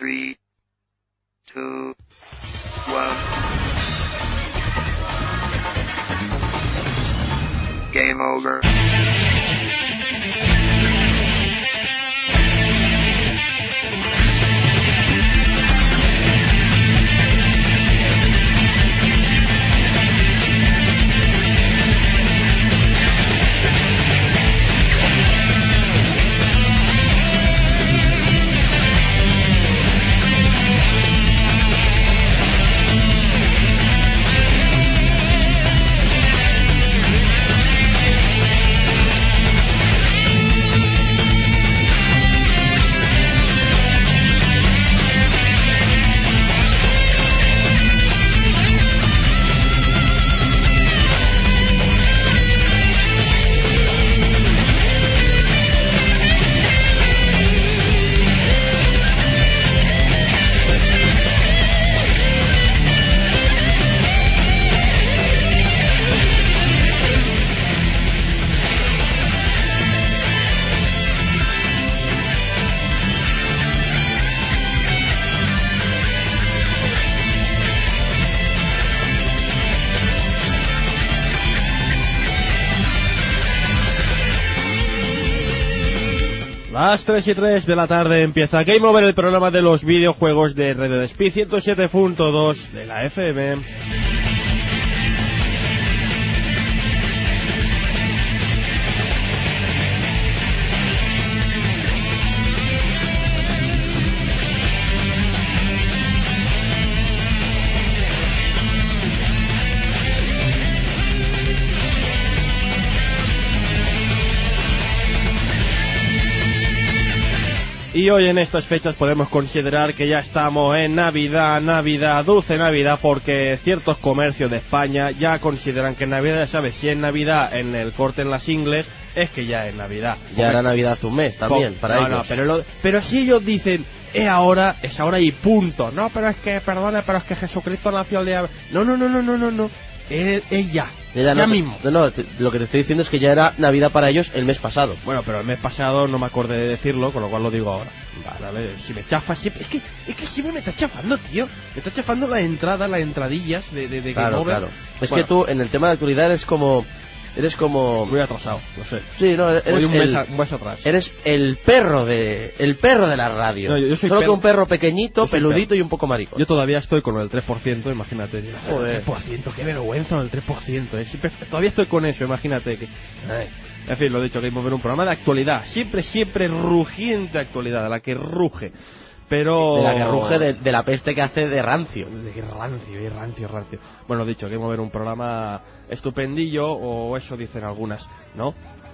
3, 2, 1. Game over. Las 3:03 de la tarde empieza Game Over, el programa de los videojuegos de Radio Despí 107.2 de la FM. Y hoy en estas fechas podemos considerar que ya estamos en Navidad, dulce Navidad, porque ciertos comercios de España ya consideran que en Navidad, ya sabes, si es Navidad en el corte en las ingles, es que ya es Navidad. Ya era Navidad hace un mes también, para ellos. No, pero si ellos dicen, es ahora y punto. No, pero es que, perdona, pero es que Jesucristo nació el día... No. Es ya mismo. No, lo que te estoy diciendo es que ya era Navidad para ellos el mes pasado. Bueno, pero el mes pasado no me acordé de decirlo, con lo cual lo digo ahora. Vale, si me chafas siempre... Es que siempre me está chafando, tío. Me está chafando las entradas, las entradillas de Claro, Game Over. claro. Es que tú, en el tema de actualidad, eres como... Muy atrasado, no sé. Sí, no, eres un mes atrás. Eres el perro de la radio. No, yo soy Solo que un perro pequeñito, peludito y un poco maricón. Yo todavía estoy con el 3%, imagínate. Joder. 3%, qué vergüenza el 3%. Todavía estoy con eso, imagínate que... En fin, lo he dicho, Game Over, un programa de actualidad. Siempre rugiente actualidad, de la que ruge. Pero... De la que ruge de la peste que hace de rancio. De rancio. Bueno, dicho, que mover un programa estupendillo, o eso dicen algunas, ¿no?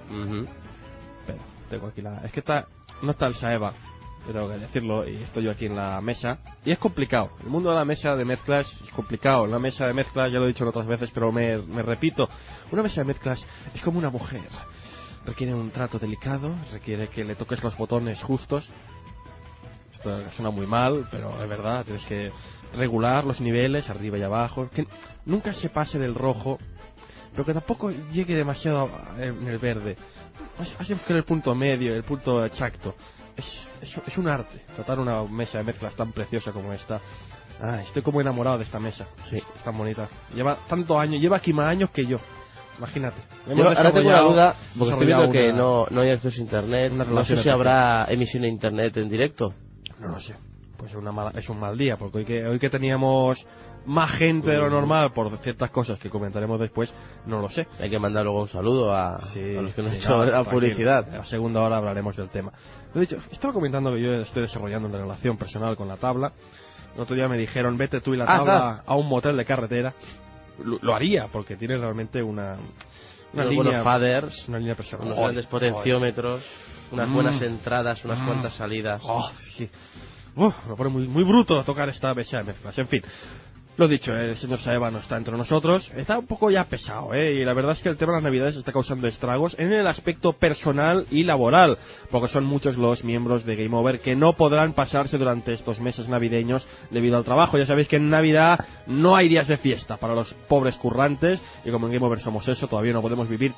Pero, tengo aquí la... Es que no está el Saeva, tengo que decirlo, y estoy yo aquí en la mesa. Y es complicado. El mundo de la mesa de mezclas es complicado. En la mesa de mezclas, ya lo he dicho otras veces, pero me repito. Una mesa de mezclas es como una mujer. Requiere un trato delicado, requiere que le toques los botones justos. Esto suena muy mal, pero es verdad, tienes que regular los niveles arriba y abajo, que nunca se pase del rojo, pero que tampoco llegue demasiado en el verde. Has de buscar el punto medio, el punto exacto. Es un arte tratar una mesa de mezclas tan preciosa como esta. Estoy como enamorado de esta mesa. Sí, es tan bonita. Lleva tantos años, lleva aquí más años que yo. Imagínate. Ahora tengo una duda, porque estoy viendo que no hay acceso a internet. No sé si habrá emisión de internet en directo. No lo sé. Pues es un mal día, porque hoy que teníamos más gente de lo normal por ciertas cosas que comentaremos después, no lo sé. Hay que mandar luego un saludo a los que nos han hecho la publicidad. En la segunda hora hablaremos del tema. Lo dicho, estaba comentando que yo estoy desarrollando una relación personal con la tabla. El otro día me dijeron, vete tú y la tabla a un motel de carretera. Lo haría, porque tiene realmente una línea, buenos faders, una línea personal, unos grandes potenciómetros, unas buenas entradas, unas cuantas salidas. Sí. Me pone muy bruto tocar esta mesa de mezclas. En fin, Lo dicho, el señor Saeva no está entre nosotros. Está un poco ya pesado, y la verdad es que el tema de las navidades está causando estragos en el aspecto personal y laboral, porque son muchos los miembros de Game Over que no podrán pasarse durante estos meses navideños debido al trabajo. Ya sabéis que en Navidad no hay días de fiesta para los pobres currantes, y como en Game Over somos eso, todavía no podemos vivir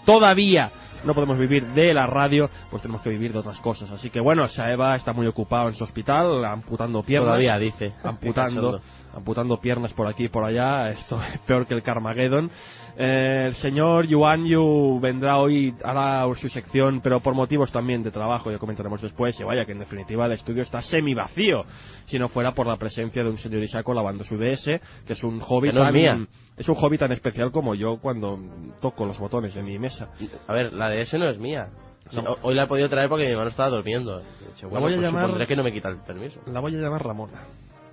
de la radio, pues tenemos que vivir de otras cosas. Así que bueno, Saeva está muy ocupado en su hospital, amputando piernas. Todavía dice. Amputando piernas por aquí y por allá. Esto es peor que el Carmageddon. El señor Yuan Yu vendrá hoy, hará su sección, pero por motivos también de trabajo, ya comentaremos después. Y vaya que en definitiva el estudio está semi vacío, si no fuera por la presencia de un señor Isako lavando su DS, que es un hobby es un hobby tan especial como yo cuando toco los botones de mi mesa. A ver, la DS no es mía. Sí, no. Hoy la he podido traer porque mi hermano estaba durmiendo. Bueno, pues supondré que no me quita el permiso. La voy a llamar Ramona,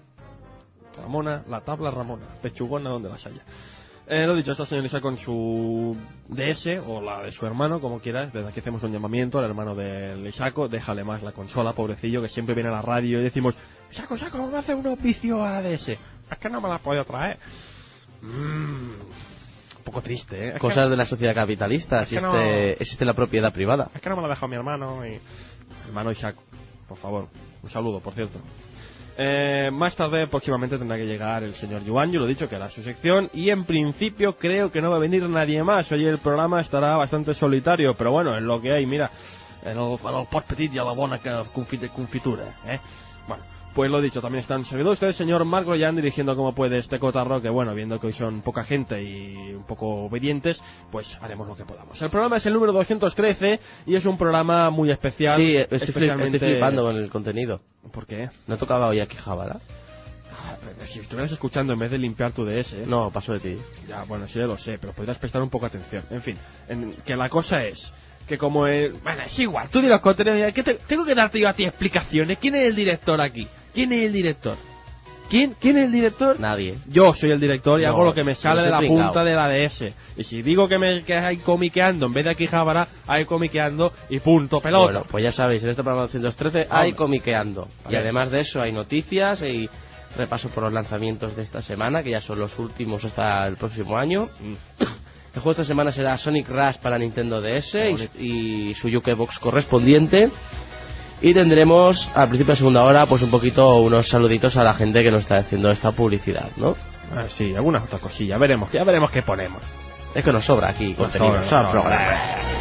la tabla Ramona, pechugona donde las haya. Lo dicho, esta señorita con su DS, o la de su hermano, como quieras. Desde aquí hacemos un llamamiento al hermano del Isako: déjale más la consola, pobrecillo, que siempre viene a la radio y decimos: Isako, vamos a hacer un vicio a la DS. Es que no me la has podido traer. Un poco triste, Cosas de la sociedad capitalista, existe la propiedad privada. Es que no me la ha dejado mi hermano. Hermano Isako, por favor, un saludo, por cierto. Más tarde, próximamente, tendrá que llegar el señor Yuan. Yo lo he dicho, que hará su sección, y en principio creo que no va a venir nadie más. Hoy el programa estará bastante solitario, pero bueno, es lo que hay. Mira, el pot petit y a la bona confitura, Bueno, pues lo dicho, también están servidor ustedes, señor Marc Groyan, dirigiendo como puede este cotarro, que bueno, viendo que hoy son poca gente y un poco obedientes, pues haremos lo que podamos. El programa es el número 213 y es un programa muy especial. Sí, estoy flipando con el contenido. ¿Por qué? ¿No tocaba hoy Akihabara? Si estuvieras escuchando en vez de limpiar tu DS... No, paso de ti. Ya, bueno, sí, lo sé, pero podrías prestar un poco atención. En fin, que la cosa es que como bueno, es igual, tú di los contenidos. Tengo que darte yo a ti explicaciones. ¿Quién es el director aquí? ¿Quién es el director? ¿Quién es el director? Nadie. Yo soy el director y hago lo que me sale de la punta de la DS. Y si digo que hay comiqueando en vez de Akihabara, hay comiqueando y punto, pelota. Bueno, pues ya sabéis, en este programa 213 hay comiqueando. Y además de eso hay noticias y repaso por los lanzamientos de esta semana, que ya son los últimos hasta el próximo año. El juego de esta semana será Sonic Rush para Nintendo DS y su Jukebox correspondiente. Y tendremos al principio de segunda hora pues un poquito unos saluditos a la gente que nos está haciendo esta publicidad, ¿no? Sí, alguna otra cosilla, ya veremos qué ponemos. Es que nos sobra aquí contenido, sobra programa.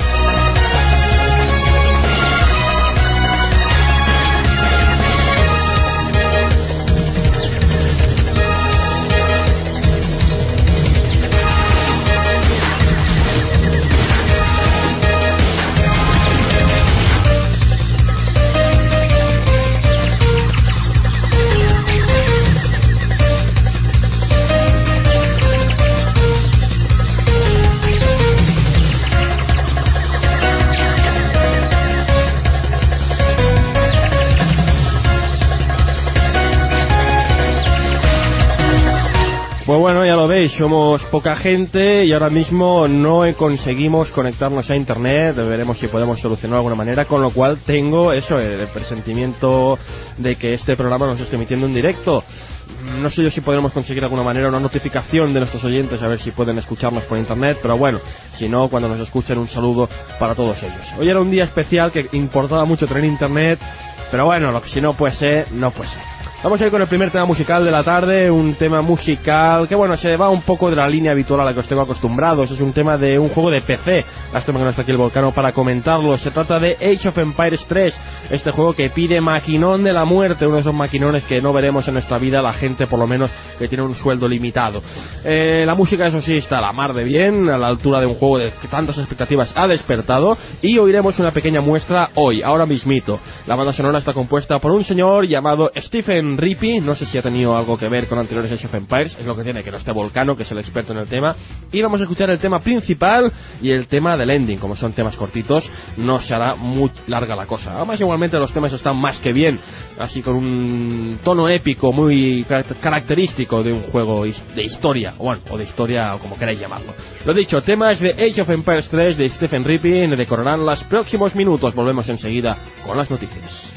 Pues bueno, ya lo veis, somos poca gente y ahora mismo no conseguimos conectarnos a internet. Veremos si podemos solucionarlo de alguna manera, con lo cual tengo el presentimiento de que este programa nos está emitiendo en directo. No sé yo si podremos conseguir de alguna manera una notificación de nuestros oyentes, a ver si pueden escucharnos por internet, pero bueno, si no, cuando nos escuchen, un saludo para todos ellos. Hoy era un día especial que importaba mucho tener internet, pero bueno, lo que si no puede ser, no puede ser. Vamos a ir con el primer tema musical de la tarde, un tema musical que bueno, se va un poco de la línea habitual a la que os tengo acostumbrados. Es un tema de un juego de PC, lástima que no está aquí el Volcano para comentarlo. Se trata de Age of Empires 3, este juego que pide maquinón de la muerte, uno de esos maquinones que no veremos en nuestra vida, la gente por lo menos que tiene un sueldo limitado. La música, eso sí, está a la mar de bien, a la altura de un juego de que tantas expectativas ha despertado, y oiremos una pequeña muestra hoy, ahora mismito. La banda sonora está compuesta por un señor llamado Stephen Rippey, no sé si ha tenido algo que ver con anteriores Age of Empires, es lo que tiene que no esté Volcano, que es el experto en el tema, y vamos a escuchar el tema principal y el tema del ending. Como son temas cortitos, no se hará muy larga la cosa. Además, igualmente los temas están más que bien, así con un tono épico muy característico de un juego de historia, o de historia, o como queráis llamarlo. Lo dicho, temas de Age of Empires 3 de Stephen Rippey decorarán los próximos minutos. Volvemos enseguida con las noticias.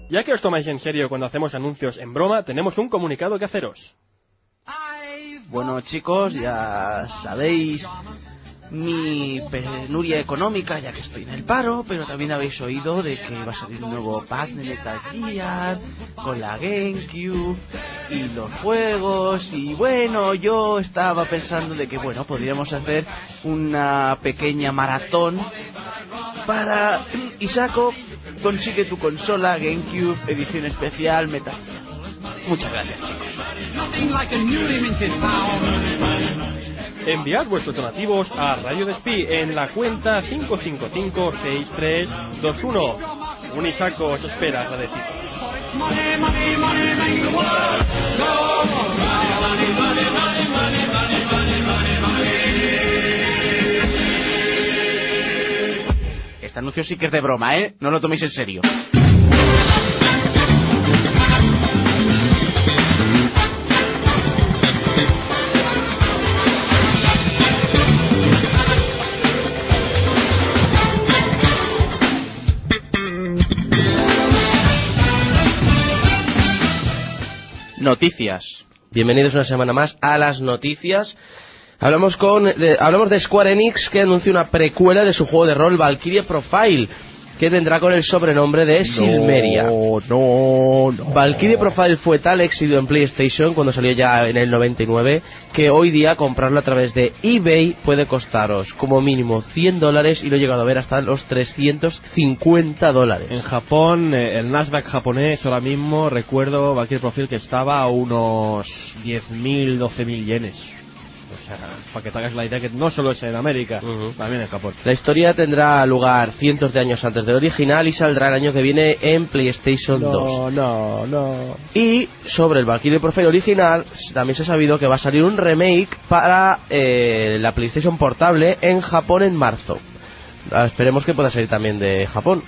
Ya que os tomáis en serio cuando hacemos anuncios en broma, tenemos un comunicado que haceros. Bueno, chicos, ya sabéis mi penuria económica, ya que estoy en el paro, pero también habéis oído de que va a salir un nuevo pack de Metal Gear con la GameCube y los juegos, y bueno, yo estaba pensando de que bueno, podríamos hacer una pequeña maratón para Isako, consigue tu consola GameCube edición especial Metal Gear. Muchas gracias, chicos. Enviad vuestros donativos a Radio Despí en la cuenta 5556321. Un Isako os espera agradecido. Este anuncio sí que es de broma, ¿eh? No lo toméis en serio. Noticias. Bienvenidos una semana más a las noticias. Hablamos de Square Enix, que anunció una precuela de su juego de rol Valkyrie Profile, que tendrá con el sobrenombre de Silmeria. No. Valkyrie Profile fue tal éxito en PlayStation cuando salió ya en el 99 que hoy día comprarlo a través de eBay puede costaros como mínimo $100 y lo he llegado a ver hasta los $350. En Japón, el Nasdaq japonés ahora mismo, recuerdo Valkyrie Profile que estaba a unos 10.000, 12.000 yenes. O sea, para que te hagas la idea que no solo es en América, también en Japón. La historia tendrá lugar cientos de años antes del original y saldrá el año que viene en PlayStation 2. No. Y sobre el Valkyrie Profile original, también se ha sabido que va a salir un remake para la PlayStation Portable en Japón en marzo. Esperemos que pueda salir también de Japón.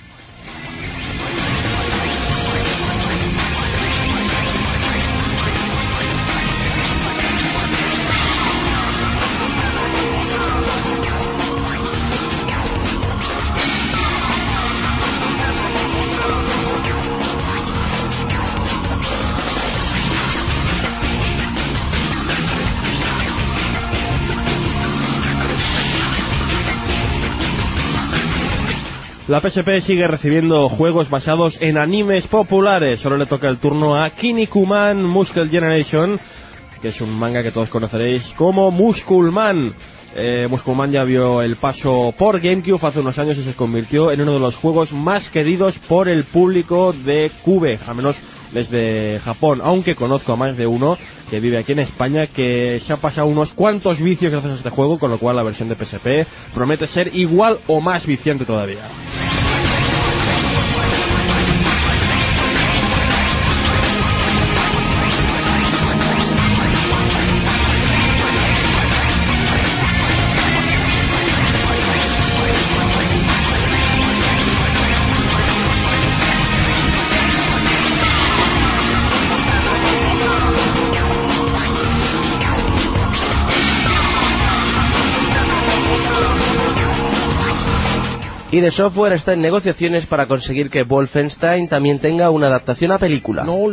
La PSP sigue recibiendo juegos basados en animes populares. Solo le toca el turno a Kinnikuman Muscle Generation, que es un manga que todos conoceréis como Musculman. Musculman ya vio el paso por GameCube hace unos años y se convirtió en uno de los juegos más queridos por el público de Cube, al menos desde Japón, aunque conozco a más de uno que vive aquí en España que se ha pasado unos cuantos vicios gracias a este juego, con lo cual la versión de PSP promete ser igual o más viciante todavía. ID Software está en negociaciones para conseguir que Wolfenstein también tenga una adaptación a película. No.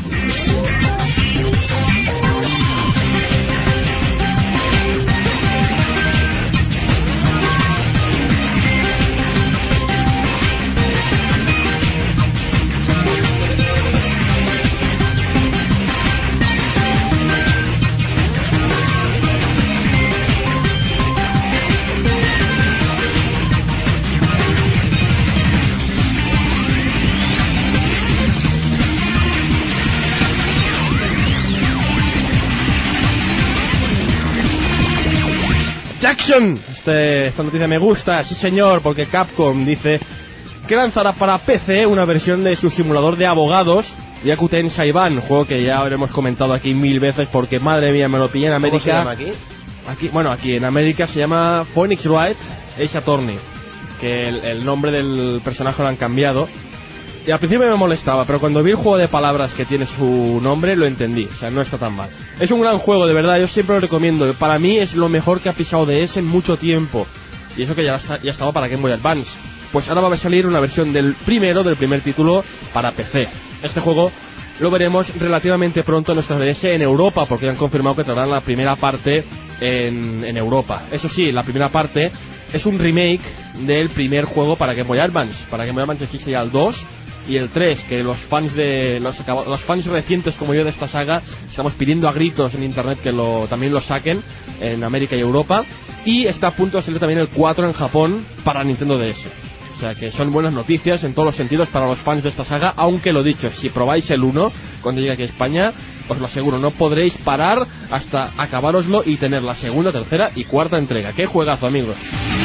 Jackson, esta noticia me gusta, sí señor, porque Capcom dice que lanzará para PC una versión de su simulador de abogados, Yakuten Saiban, juego que ya habremos comentado aquí 1000 veces porque madre mía me lo pillé en América. ¿Cómo se llama aquí? Aquí en América se llama Phoenix Wright Ace Attorney, que el nombre del personaje lo han cambiado. Y al principio me molestaba, pero cuando vi el juego de palabras que tiene su nombre, lo entendí. O sea, no está tan mal. Es un gran juego, de verdad, yo siempre lo recomiendo. Para mí es lo mejor que ha pisado DS en mucho tiempo. Y eso que ya estaba para Game Boy Advance. pues ahora va a salir una versión del primer título para PC. Este juego lo veremos relativamente pronto en nuestra DS en Europa, porque han confirmado que traerán la primera parte en Europa. Eso sí, la primera parte es un remake del primer juego para Game Boy Advance. Para Game Boy Advance aquí sería el 2 y el 3, que los fans recientes como yo de esta saga estamos pidiendo a gritos en internet que también lo saquen en América y Europa. Y está a punto de salir también el 4 en Japón para Nintendo DS. O sea que son buenas noticias en todos los sentidos para los fans de esta saga, aunque lo dicho, si probáis el 1 cuando llegue aquí a España, os lo aseguro, no podréis parar hasta acabároslo y tener la segunda, tercera y cuarta entrega. ¡Qué juegazo, amigos!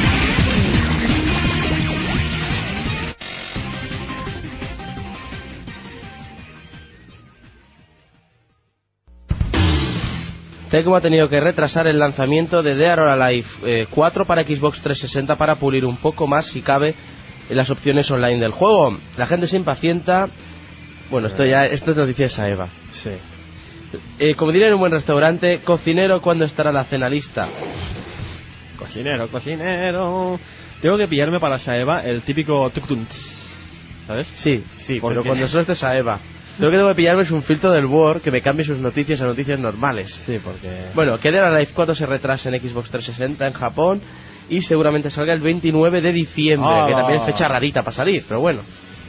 Tecmo ha tenido que retrasar el lanzamiento de Dead or Alive 4 para Xbox 360 para pulir un poco más, si cabe, en las opciones online del juego. La gente se impacienta. Bueno, esto es noticia de Saeva. Sí. Como diría en un buen restaurante, cocinero, ¿cuándo estará la cena lista? Cocinero. Tengo que pillarme para Saeva el típico tuk-tuk, ¿sabes? Sí, pero cuando solo esté Saeva. Lo que tengo que pillarme es un filtro del Word que me cambie sus noticias a noticias normales. Sí, porque... Bueno, que Dead or Alive 4 se retrasa en Xbox 360 en Japón y seguramente salga el 29 de diciembre, que también es fecha rarita para salir, pero bueno.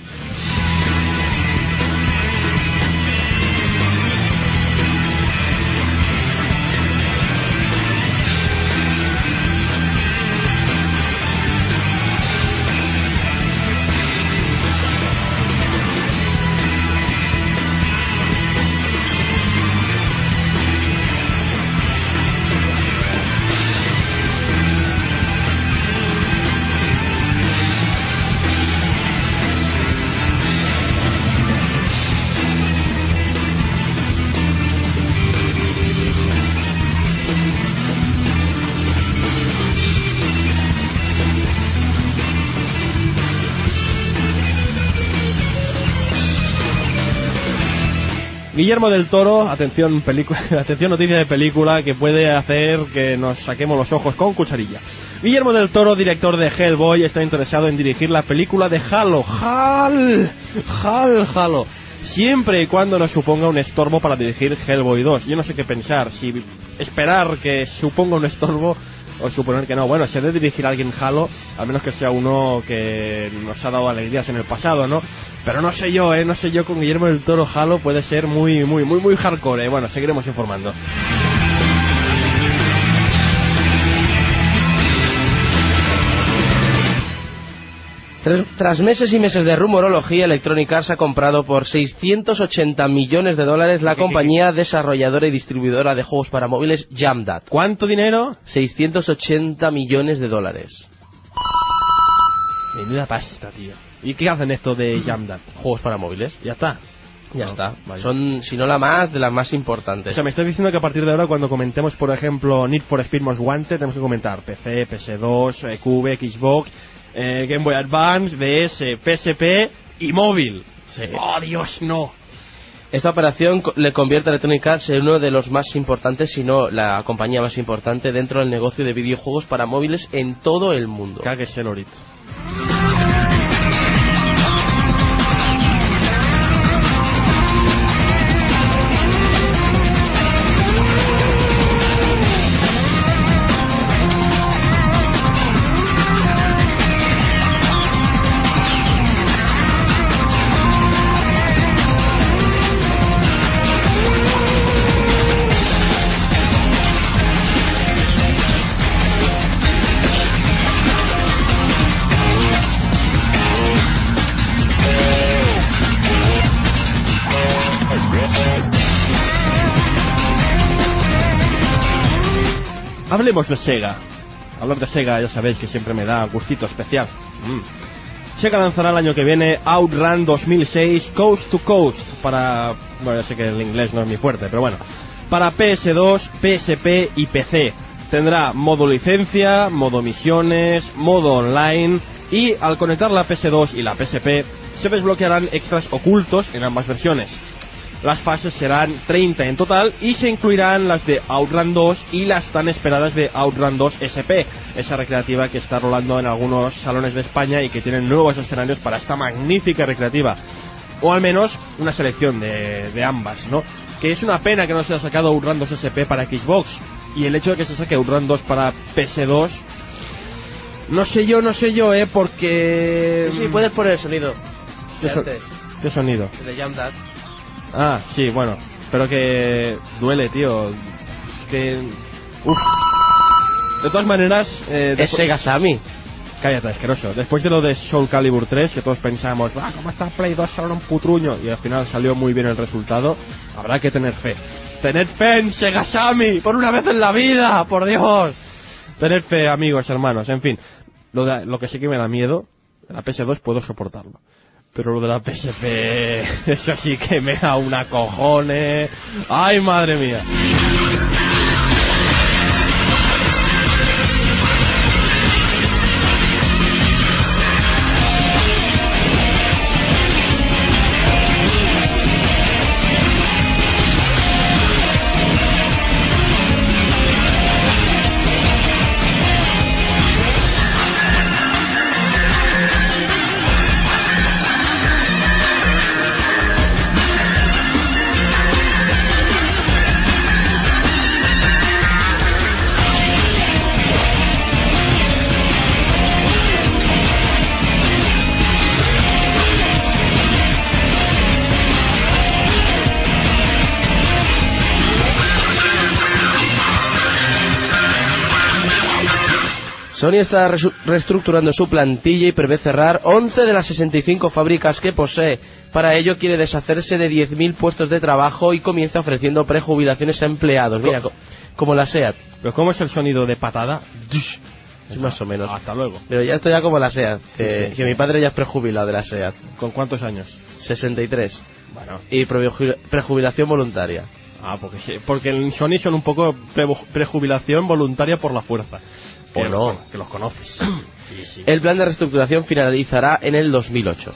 Guillermo del Toro, atención noticia de película que puede hacer que nos saquemos los ojos con cucharilla. Guillermo del Toro, director de Hellboy, está interesado en dirigir la película de Halo. Halo. Siempre y cuando nos suponga un estorbo para dirigir Hellboy 2. Yo no sé qué pensar, si esperar que suponga un estorbo o suponer que no. Bueno, si ha de dirigir a alguien Halo, al menos que sea uno que nos ha dado alegrías en el pasado, ¿no? Pero no sé yo, con Guillermo del Toro Halo puede ser muy hardcore, Bueno, seguiremos informando. Tras meses y meses de rumorología, Electronic Arts ha comprado por $680 millones la compañía desarrolladora y distribuidora de juegos para móviles Jamdat. ¿Cuánto dinero? $680 millones. Menuda pasta, tío. ¿Y qué hacen esto de Jamdat? Juegos para móviles. Ya está. Ya está. Vale. Son, si no la más, de las más importantes. O sea, me estás diciendo que a partir de ahora, cuando comentemos, por ejemplo, Need for Speed Most Wanted, tenemos que comentar PC, PS2, Cube, Xbox, Game Boy Advance, DS, PSP y móvil. Sí. ¡Oh, Dios, no! Esta operación le convierte a Electronic Arts en uno de los más importantes, si no la compañía más importante dentro del negocio de videojuegos para móviles en todo el mundo. Cáguese, Lorito. Hablemos de Sega. Hablar de Sega, ya sabéis que siempre me da gustito especial. Sega lanzará el año que viene OutRun 2006 Coast to Coast para... Bueno, ya sé que el inglés no es muy fuerte, pero bueno. Para PS2, PSP y PC. Tendrá modo licencia, modo misiones, modo online y al conectar la PS2 y la PSP se desbloquearán extras ocultos en ambas versiones. Las fases serán 30 en total y se incluirán las de Outrun 2 y las tan esperadas de Outrun 2 SP, esa recreativa que está rolando en algunos salones de España y que tienen nuevos escenarios para esta magnífica recreativa. O al menos una selección de ambas, ¿no? Que es una pena que no se haya sacado Outrun 2 SP para Xbox, y el hecho de que se saque Outrun 2 para PS2, no sé yo, porque... Sí, puedes poner el sonido. ¿Qué sonido? El de Jump That. Ah, sí, bueno, pero que duele, tío. Es que... Uf. De todas maneras... Es Sega Sammy. Cállate, asqueroso. Después de lo de Soul Calibur 3, que todos pensamos, ¿cómo está Play 2? Ahora un putruño. Y al final salió muy bien el resultado. Habrá que tener fe. ¡Tener fe en Sega Sammy! ¡Por una vez en la vida! ¡Por Dios! Tener fe, amigos, hermanos. En fin, lo que sí que me da miedo, la PS2 puedo soportarlo. Pero lo de la PSP, eso sí que me da una cojones. ¡Ay, madre mía! Sony está reestructurando su plantilla y prevé cerrar 11 de las 65 fábricas que posee. Para ello quiere deshacerse de 10.000 puestos de trabajo y comienza ofreciendo prejubilaciones a empleados. Mira, como la SEAT. ¿Pero cómo es el sonido de patada? Sí, más o menos. Hasta luego. Pero ya estoy ya como la SEAT, que mi padre ya es prejubilado de la SEAT. ¿Con cuántos años? 63. Bueno. Y prejubilación voluntaria. Ah, porque en Sony son un poco prejubilación voluntaria por la fuerza. ¿O no? Que los conoces. Sí. El plan de reestructuración finalizará en el 2008.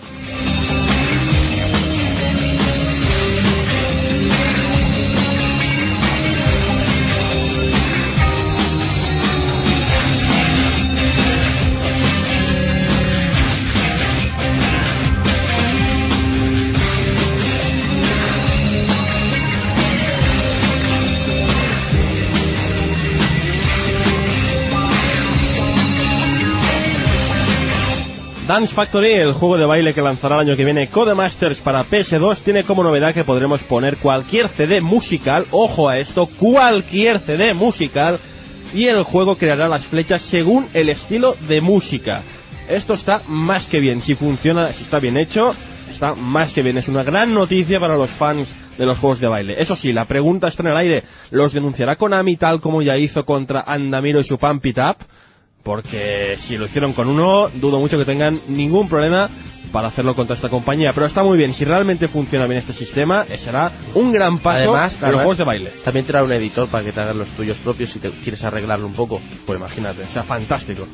Dance Factory, el juego de baile que lanzará el año que viene Codemasters para PS2, tiene como novedad que podremos poner cualquier CD musical, ojo a esto, cualquier CD musical, y el juego creará las flechas según el estilo de música. Esto está más que bien, si funciona, si está bien hecho, está más que bien. Es una gran noticia para los fans de los juegos de baile. Eso sí, la pregunta está en el aire, ¿los denunciará Konami tal como ya hizo contra Andamiro y su Pump It Up? Porque si lo hicieron con uno, dudo mucho que tengan ningún problema para hacerlo contra esta compañía. Pero está muy bien, si realmente funciona bien este sistema, será un gran paso además, para los juegos de baile. También traerá un editor para que te hagas los tuyos propios si te quieres arreglarlo un poco. Pues imagínate, o sea, fantástico.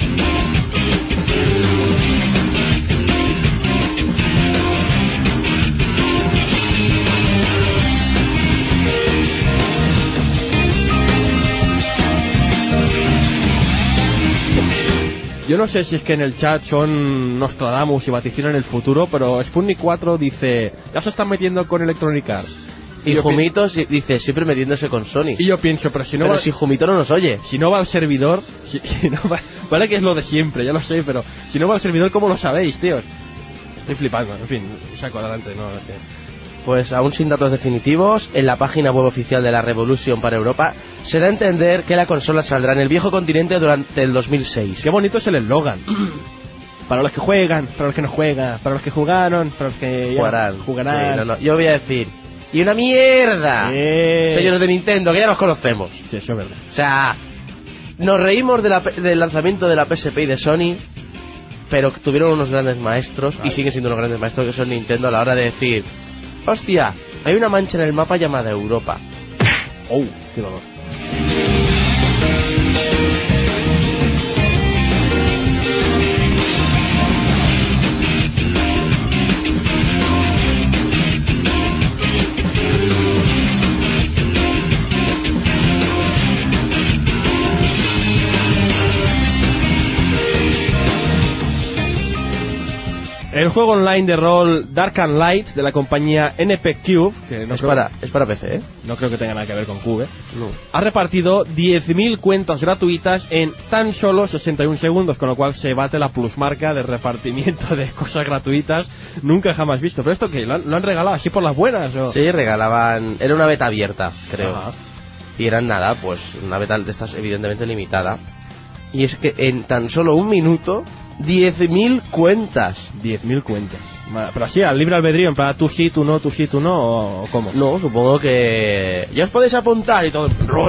Yo no sé si es que en el chat son Nostradamus y vaticinan el futuro, pero Sputnik 4 dice, ya se están metiendo con Electronic Arts. Y Jumito dice, siempre metiéndose con Sony. Y yo pienso, pero si no si Jumito no nos oye. Si no va al servidor, si no va, vale que es lo de siempre, ya lo sé, pero si no va al servidor, ¿cómo lo sabéis, tíos? Estoy flipando, en fin, saco adelante, no sé. Pues aún sin datos definitivos, en la página web oficial de la Revolution para Europa se da a entender que la consola saldrá en el viejo continente durante el 2006. Qué bonito es el eslogan. Para los que juegan, para los que no juegan, para los que jugaron, para los que jugarán. Sí, no. Yo voy a decir, ¡y una mierda! Señores de Nintendo, que ya los conocemos. Sí, eso es verdad. O sea, nos reímos del lanzamiento de la PSP y de Sony, pero tuvieron unos grandes maestros, y siguen siendo unos grandes maestros que son Nintendo a la hora de decir... ¡Hostia! Hay una mancha en el mapa llamada Europa. ¡Oh! ¡Qué dolor! el juego online de rol Dark and Light de la compañía NP Cube, que no es para PC, ¿eh? No creo que tenga nada que ver con Cube, No. ha repartido 10.000 cuentas gratuitas en tan solo 61 segundos, con lo cual se bate la plusmarca de repartimiento de cosas gratuitas nunca jamás visto. ¿Pero esto qué? ¿Lo han regalado así por las buenas? ¿O? Sí, regalaban... Era una beta abierta, creo. Ajá. Y eran nada, pues una beta de estas evidentemente limitada. Y es que en tan solo un minuto, 10.000 cuentas. 10.000 cuentas. Pero así, al libre albedrío, en plan, tú sí, tú no, ¿o cómo? No, supongo que... Ya os podéis apuntar y todo.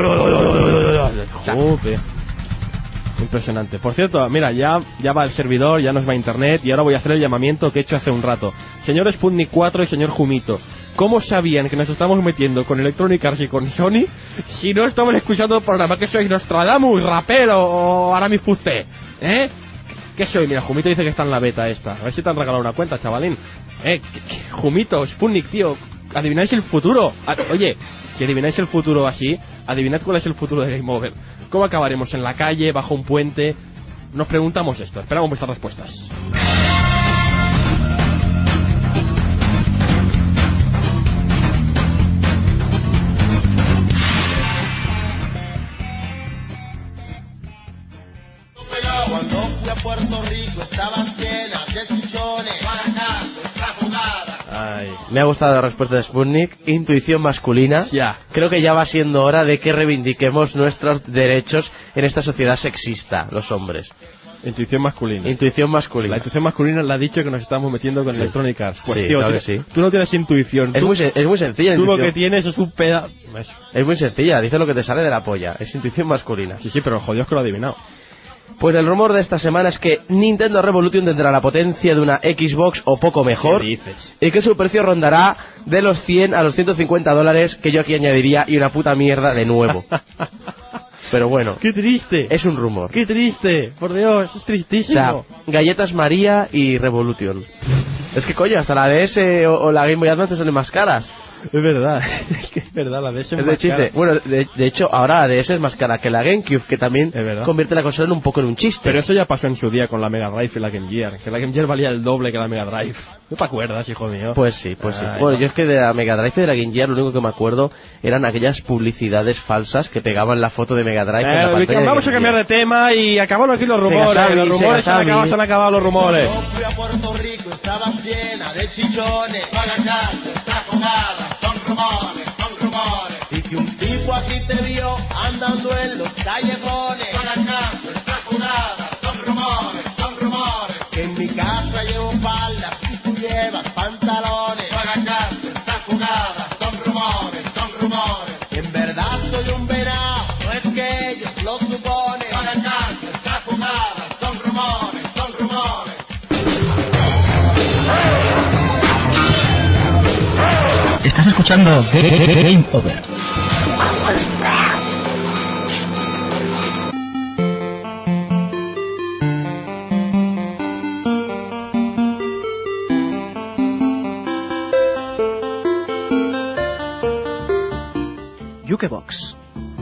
Joder. Impresionante. Por cierto, mira, ya va el servidor, ya nos va internet, y ahora voy a hacer el llamamiento que he hecho hace un rato. Señor Sputnik 4 y señor Jumito, ¿cómo sabían que nos estamos metiendo con Electronic Arts y con Sony si no estamos escuchando el programa? ¿Que sois Nostradamus, rapero o Aramis Fuste? ¿Eh? ¿Qué soy? Mira, Jumito dice que está en la beta esta. A ver si te han regalado una cuenta, chavalín. Jumito, Sputnik, tío, ¿adivináis el futuro? Oye, si adivináis el futuro así, adivinad cuál es el futuro de Game Over. ¿Cómo acabaremos? ¿En la calle? ¿Bajo un puente? Nos preguntamos esto. Esperamos vuestras respuestas. Cuando fui a Puerto Rico estaban llenas de chichones. Ay. Me ha gustado la respuesta de Sputnik. Intuición masculina. Ya. Creo que ya va siendo hora de que reivindiquemos nuestros derechos en esta sociedad sexista, los hombres. Intuición masculina. Intuición masculina. La intuición masculina le ha dicho que nos estamos metiendo con Sí. Electronic Arts. Pues Sí, tío, claro que sí. tú no tienes intuición. Es muy sencilla la Tú lo intuición. que tienes es un pedazo... Es muy sencilla, dice lo que te sale de la polla. Es intuición masculina. Sí, pero jodido es que lo ha adivinado. Pues el rumor de esta semana es que Nintendo Revolution tendrá la potencia de una Xbox o poco mejor. ¿Qué dices? Y que su precio rondará de los 100 a los $150, que yo aquí añadiría, y una puta mierda de nuevo. Pero bueno, ¡Qué triste! es un rumor. ¡Qué triste! Por Dios, es O tristísimo. sea, galletas María y Revolution. Es que coño, hasta la DS o la Game Boy Advance te salen más caras. Es verdad, es que es verdad, la DS Es de más chiste. cara. Bueno, de hecho, ahora la DS es más cara que la GameCube, que también Es verdad. convierte la consola en un poco en un chiste. Pero eso ya pasó en su día con la Mega Drive y la Game Gear. Que la Game Gear valía el doble que la Mega Drive. ¿No te acuerdas, hijo mío? Pues sí, pues sí. Ay, Bueno, no. yo es que de la Mega Drive y de la Game Gear lo único que me acuerdo eran aquellas publicidades falsas que pegaban la foto de Mega Drive con la pantalla de vamos a Game cambiar de Gear. tema y acabaron aquí los rumores. Sega Sammy, Los rumores Sega Sammy. se han acabado los rumores. Cuando fui a Puerto Rico estaban llenas de chichones. Son rumores. Y que un tipo aquí te vio andando en los callejones. Son rumores. Que en mi casa llevo faldas y tú llevas pantalones. Son rumores. Que en verdad soy un venado, no es que ellos lo suponen. Son rumores. Estás escuchando Game Over. Jukebox.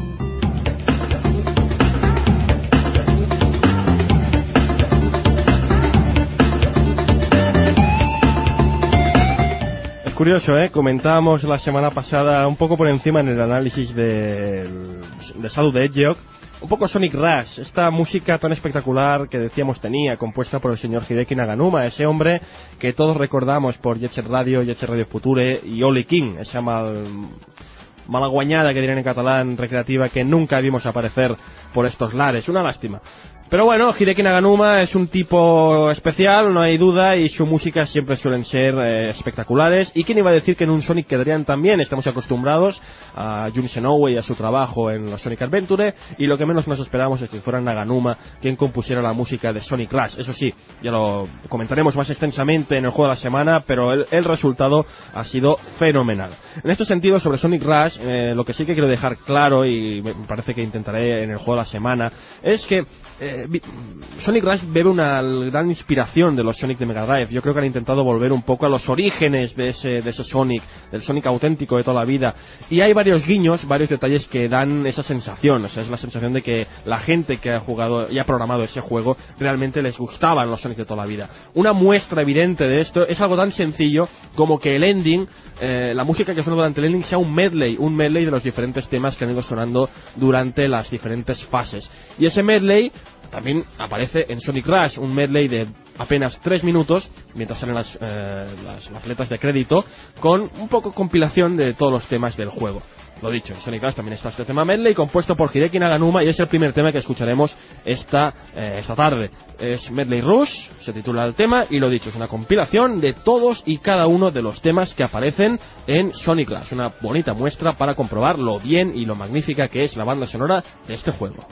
Es curioso, comentábamos la semana pasada un poco por encima en el análisis de Shadow the Hedgehog, un poco Sonic Rush, esta música tan espectacular que decíamos tenía, compuesta por el señor Hideki Naganuma, ese hombre que todos recordamos por Jet Set Radio Future y Oli King, esa malaguañada que dirían en catalán recreativa que nunca vimos aparecer por estos lares, una lástima. Pero bueno, Hideki Naganuma es un tipo especial, no hay duda, y su música siempre suelen ser espectaculares. ¿Y quién iba a decir que en un Sonic quedarían también? Estamos acostumbrados a Jun Senoue y a su trabajo en los Sonic Adventure, y lo que menos nos esperamos es que fuera Naganuma quien compusiera la música de Sonic Rush. Eso sí, ya lo comentaremos más extensamente en el juego de la semana, pero el resultado ha sido fenomenal. En este sentido, sobre Sonic Rush, lo que sí que quiero dejar claro, y me parece que intentaré en el juego de la semana, es que Sonic Rush bebe una gran inspiración de los Sonic de Mega Drive. Yo creo que han intentado volver un poco a los orígenes de ese Sonic, del Sonic auténtico de toda la vida. Y hay varios guiños, varios detalles que dan esa sensación. O sea, es la sensación de que la gente que ha jugado y ha programado ese juego realmente les gustaban los Sonic de toda la vida. Una muestra evidente de esto es algo tan sencillo como que el ending, la música que suena durante el ending sea un medley de los diferentes temas que han ido sonando durante las diferentes fases. Y ese medley también aparece en Sonic Rush, un medley de apenas 3 minutos, mientras salen las letras de crédito, con un poco compilación de todos los temas del juego. Lo dicho, en Sonic Rush también está este tema medley, compuesto por Hideki Naganuma, y es el primer tema que escucharemos esta tarde. Es Medley Rush, se titula el tema, y lo dicho, es una compilación de todos y cada uno de los temas que aparecen en Sonic Rush. Una bonita muestra para comprobar lo bien y lo magnífica que es la banda sonora de este juego.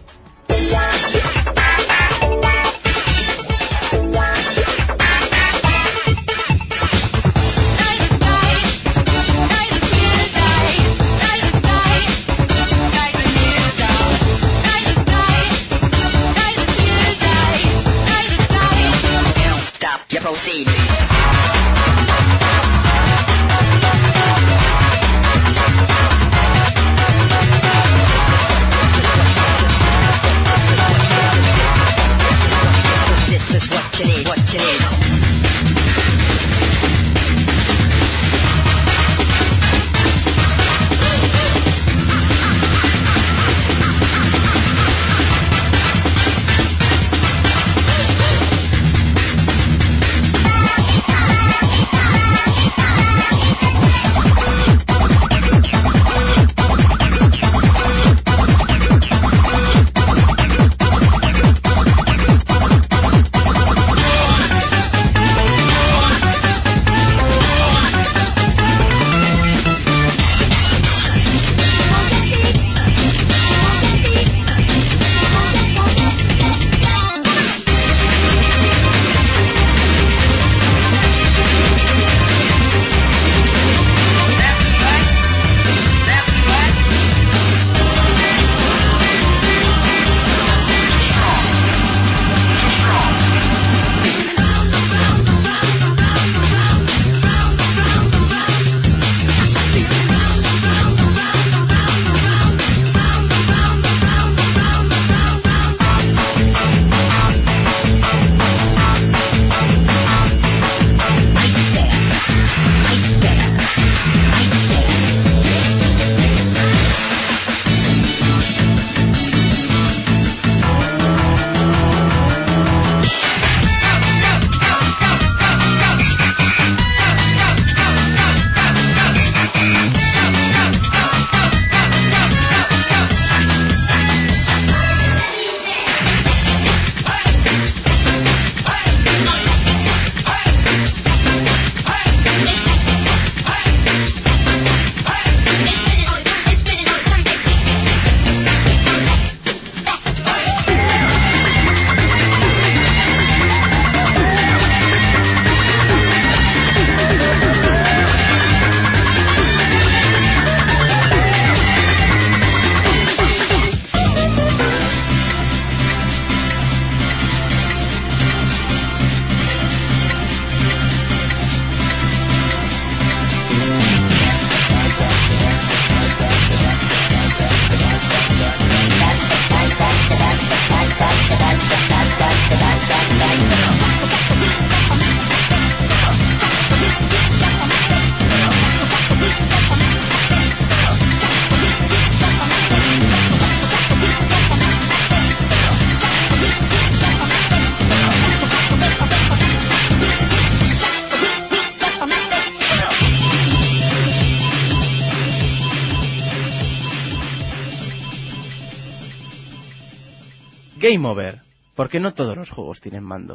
Game Over, porque no todos los juegos tienen mando.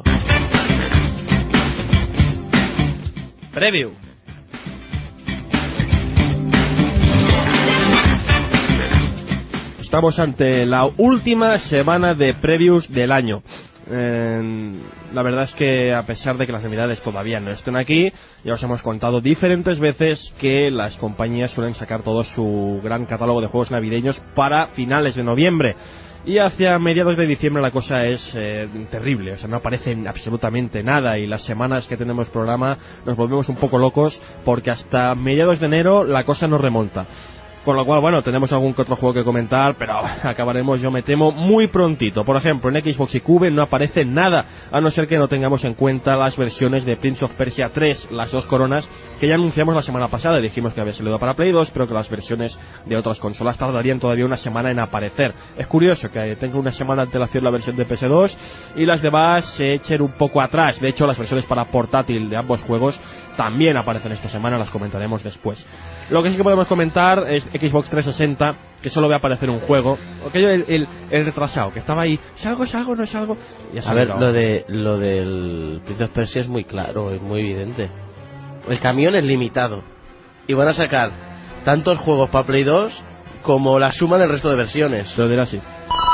Preview. Estamos ante la última semana de previews del año. La verdad es que a pesar de que las navidades todavía no estén aquí, ya os hemos contado diferentes veces que las compañías suelen sacar todo su gran catálogo de juegos navideños para finales de noviembre. y hacia mediados de diciembre la cosa es terrible, o sea, no aparece absolutamente nada y las semanas que tenemos programa nos volvemos un poco locos porque hasta mediados de enero la cosa nos remonta. Con lo cual, bueno, tenemos algún que otro juego que comentar, pero acabaremos, yo me temo, muy prontito. Por ejemplo, en Xbox y Cube no aparece nada, a no ser que no tengamos en cuenta las versiones de Prince of Persia 3, las dos coronas, que ya anunciamos la semana pasada. Dijimos que había salido para Play 2, pero que las versiones de otras consolas tardarían todavía una semana en aparecer. Es curioso que tenga una semana de antelación la versión de PS2 y las demás se echen un poco atrás. De hecho, las versiones para portátil de ambos juegos también aparecen esta semana, las comentaremos después. Lo que sí que podemos comentar es Xbox 360, que solo ve aparecer un juego. Aquello el retrasado, que estaba ahí, ¿salgo, no salgo? A ver, lo del Prince of Persia es muy claro, es muy evidente. El camión es limitado y van a sacar tantos juegos para Play 2 como la suma del resto de versiones. Lo dirá así.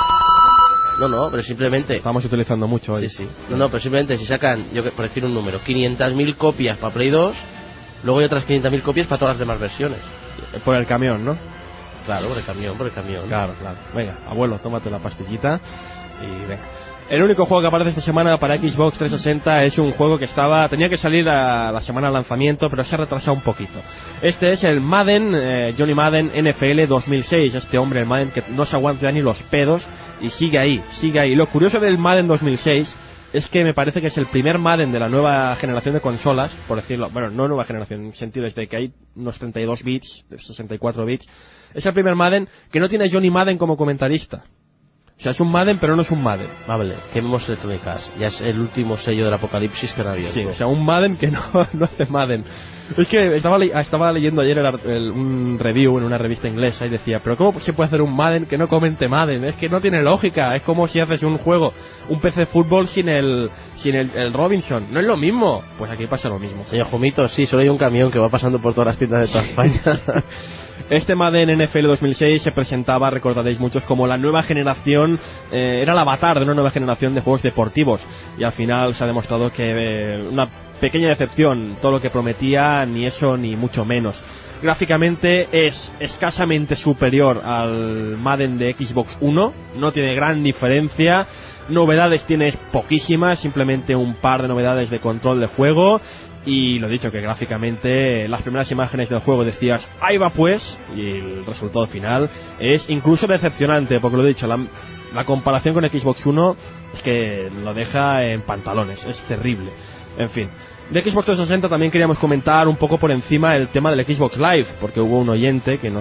No, pero simplemente... Estamos utilizando mucho hoy. Sí. No, pero simplemente si sacan, por decir un número, 500.000 copias para Play 2, luego hay otras 500.000 copias para todas las demás versiones. Por el camión, ¿no? Claro, por el camión. Claro. Venga, abuelo, tómate la pastillita y venga. El único juego que aparece esta semana para Xbox 360 es un juego que tenía que salir a la semana de lanzamiento, pero se ha retrasado un poquito. Este es el Madden, Johnny Madden NFL 2006. Este hombre, el Madden, que no se aguanta ni los pedos y sigue ahí. Lo curioso del Madden 2006 es que me parece que es el primer Madden de la nueva generación de consolas, por decirlo, bueno, no nueva generación, en el sentido desde que hay unos 32 bits, 64 bits, es el primer Madden que no tiene a Johnny Madden como comentarista. O sea, es un Madden, pero no es un Madden. Vale, quememos Electronic Arts. Ya es el último sello del apocalipsis que han abierto. Sí, o sea, un Madden que no hace Madden. Es que estaba leyendo ayer un review en una revista inglesa y decía, pero ¿cómo se puede hacer un Madden que no comente Madden? Es que no tiene lógica. Es como si haces un juego, un PC de fútbol sin el Robinson. No es lo mismo. Pues aquí pasa lo mismo. Señor Jumito, sí, solo hay un camión que va pasando por todas las tiendas de toda España. Este Madden NFL 2006 se presentaba, recordaréis muchos, como la nueva generación, era el avatar de una nueva generación de juegos deportivos, y al final se ha demostrado que una pequeña decepción, todo lo que prometía, ni eso ni mucho menos. Gráficamente es escasamente superior al Madden de Xbox One, no tiene gran diferencia. Novedades tienes poquísimas, simplemente un par de novedades de control de juego. Y lo dicho, que gráficamente las primeras imágenes del juego decías, ahí va pues, y el resultado final es incluso decepcionante, porque lo he dicho, la comparación con Xbox One es que lo deja en pantalones, es terrible. En fin, de Xbox 360 también queríamos comentar un poco por encima el tema del Xbox Live, porque hubo un oyente que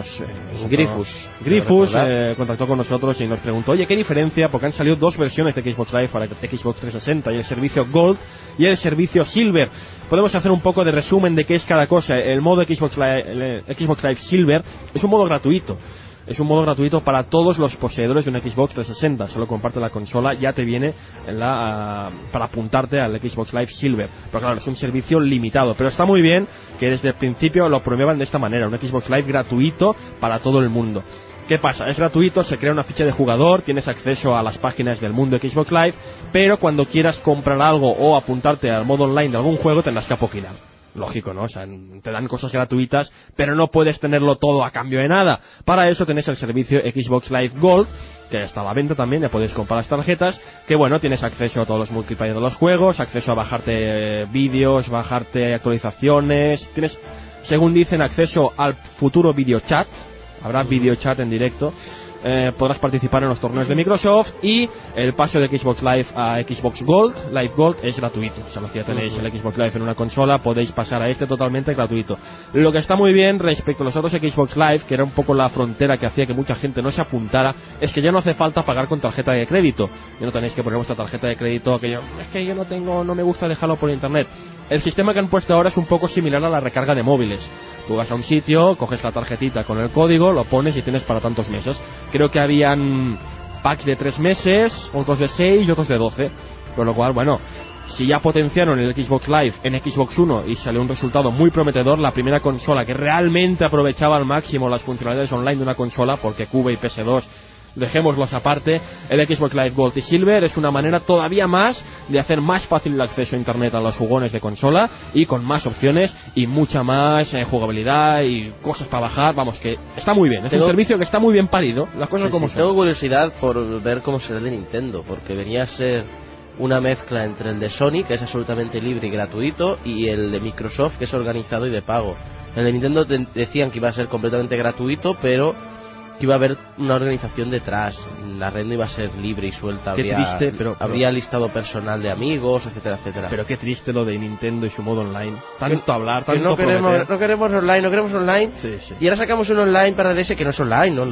Grifus contactó con nosotros y nos preguntó, oye, ¿qué diferencia? Porque han salido dos versiones de Xbox Live para Xbox 360, y el servicio Gold y el servicio Silver. Podemos hacer un poco de resumen de qué es cada cosa. El modo Xbox Live Silver es un modo gratuito. Es un modo gratuito para todos los poseedores de un Xbox 360. Solo comparte la consola, ya te viene para apuntarte al Xbox Live Silver. Pero claro, es un servicio limitado. Pero está muy bien que desde el principio lo promuevan de esta manera. Un Xbox Live gratuito para todo el mundo. ¿Qué pasa? Es gratuito, se crea una ficha de jugador, tienes acceso a las páginas del mundo de Xbox Live, pero cuando quieras comprar algo o apuntarte al modo online de algún juego tendrás que apoquinar. Lógico, ¿no? O sea, te dan cosas gratuitas, pero no puedes tenerlo todo a cambio de nada. Para eso tenés el servicio Xbox Live Gold, que está a la venta también, ya podéis comprar las tarjetas, que bueno, tienes acceso a todos los multiplayer de los juegos, acceso a bajarte vídeos, bajarte actualizaciones, tienes, según dicen, acceso al futuro videochat, habrá videochat en directo. Podrás participar en los torneos de Microsoft, y el paso de Xbox Live a Xbox Gold, Live Gold, es gratuito. O sea, los que ya tenéis el Xbox Live en una consola podéis pasar a este totalmente gratuito. Lo que está muy bien respecto a los otros Xbox Live, que era un poco la frontera que hacía que mucha gente no se apuntara, es que ya no hace falta pagar con tarjeta de crédito. Ya no tenéis que poner vuestra tarjeta de crédito, es que yo no me gusta dejarlo por internet. El sistema que han puesto ahora es un poco similar a la recarga de móviles. Tú vas a un sitio, coges la tarjetita con el código, lo pones y tienes para tantos meses. Creo que habían packs de 3 meses, otros de 6 y otros de 12. Con lo cual, bueno, si ya potenciaron el Xbox Live en Xbox One y salió un resultado muy prometedor, la primera consola que realmente aprovechaba al máximo las funcionalidades online de una consola, porque Cube y PS2 dejémoslos aparte. El Xbox Live Gold y Silver es una manera todavía más de hacer más fácil el acceso a internet a los jugones de consola, y con más opciones y mucha más jugabilidad y cosas para bajar. Vamos, que está muy bien, es un servicio que está muy bien parido, las cosas como son. Tengo curiosidad por ver cómo será el de Nintendo, porque venía a ser una mezcla entre el de Sony, que es absolutamente libre y gratuito, y el de Microsoft, que es organizado y de pago. El de Nintendo decían que iba a ser completamente gratuito, pero que iba a haber una organización detrás. La red no iba a ser libre y suelta. Qué triste, pero habría listado personal de amigos, etcétera, etcétera. Pero qué triste lo de Nintendo y su modo online. Tanto hablar, que tanto no queremos online. Sí, sí. Y ahora sacamos un online para DS que no es online, no.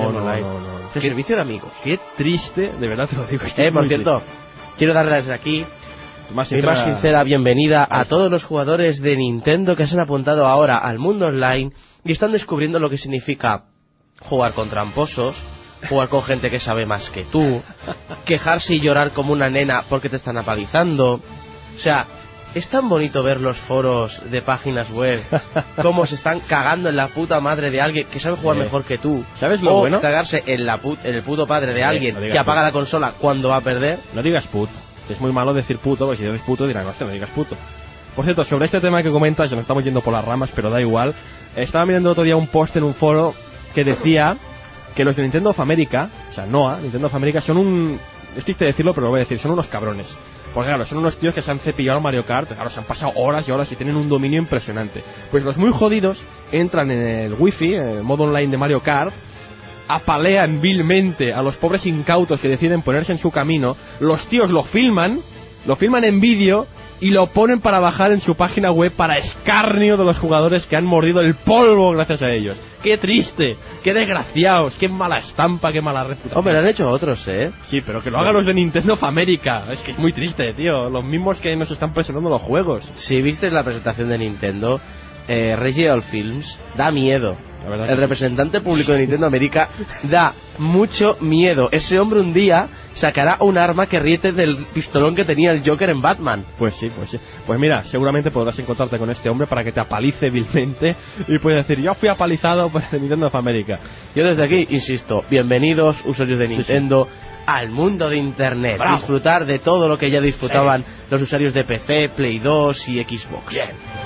Es servicio de amigos. Qué triste, de verdad te lo digo. Por cierto, quiero dar desde aquí mi más sincera bienvenida a todos los jugadores de Nintendo que se han apuntado ahora al mundo online y están descubriendo lo que significa jugar con tramposos, jugar con gente que sabe más que tú, quejarse y llorar como una nena porque te están apalizando. O sea, es tan bonito ver los foros de páginas web cómo se están cagando en la puta madre de alguien que sabe jugar mejor que tú. ¿Sabes lo bueno? O cagarse en el puto padre de alguien que apaga la consola cuando va a perder. No digas put, es muy malo decir puto, porque si dices puto dirán, hostia, no digas puto. Por cierto, sobre este tema que comentas, ya nos estamos yendo por las ramas, pero da igual. Estaba mirando otro día un post en un foro que decía que los de Nintendo of America, o sea, NOA, Nintendo of America, son un... Es triste decirlo, pero lo voy a decir, son unos cabrones. Pues claro, son unos tíos que se han cepillado Mario Kart, claro, se han pasado horas y horas y tienen un dominio impresionante. Pues los muy jodidos entran en el wifi, en el modo online de Mario Kart, apalean vilmente a los pobres incautos que deciden ponerse en su camino, los tíos lo filman en vídeo y lo ponen para bajar en su página web para escarnio de los jugadores que han mordido el polvo gracias a ellos. ¡Qué triste! ¡Qué desgraciados! ¡Qué mala estampa! ¡Qué mala reputación! Hombre, lo han hecho otros, ¿eh? Sí, pero que lo hagan los de Nintendo of America. Es que es muy triste, tío. Los mismos que nos están presionando los juegos. Si viste la presentación de Nintendo, Regial Films, da miedo. El representante público de Nintendo América da mucho miedo. Ese hombre un día sacará un arma que riete del pistolón que tenía el Joker en Batman. Pues sí. Pues mira, seguramente podrás encontrarte con este hombre para que te apalice vilmente y puedes decir, yo fui apalizado por el Nintendo of America. Yo desde aquí, insisto, bienvenidos usuarios de Nintendo al mundo de Internet. ¡Bravo! Disfrutar de todo lo que ya disfrutaban los usuarios de PC, Play 2 y Xbox. Bien.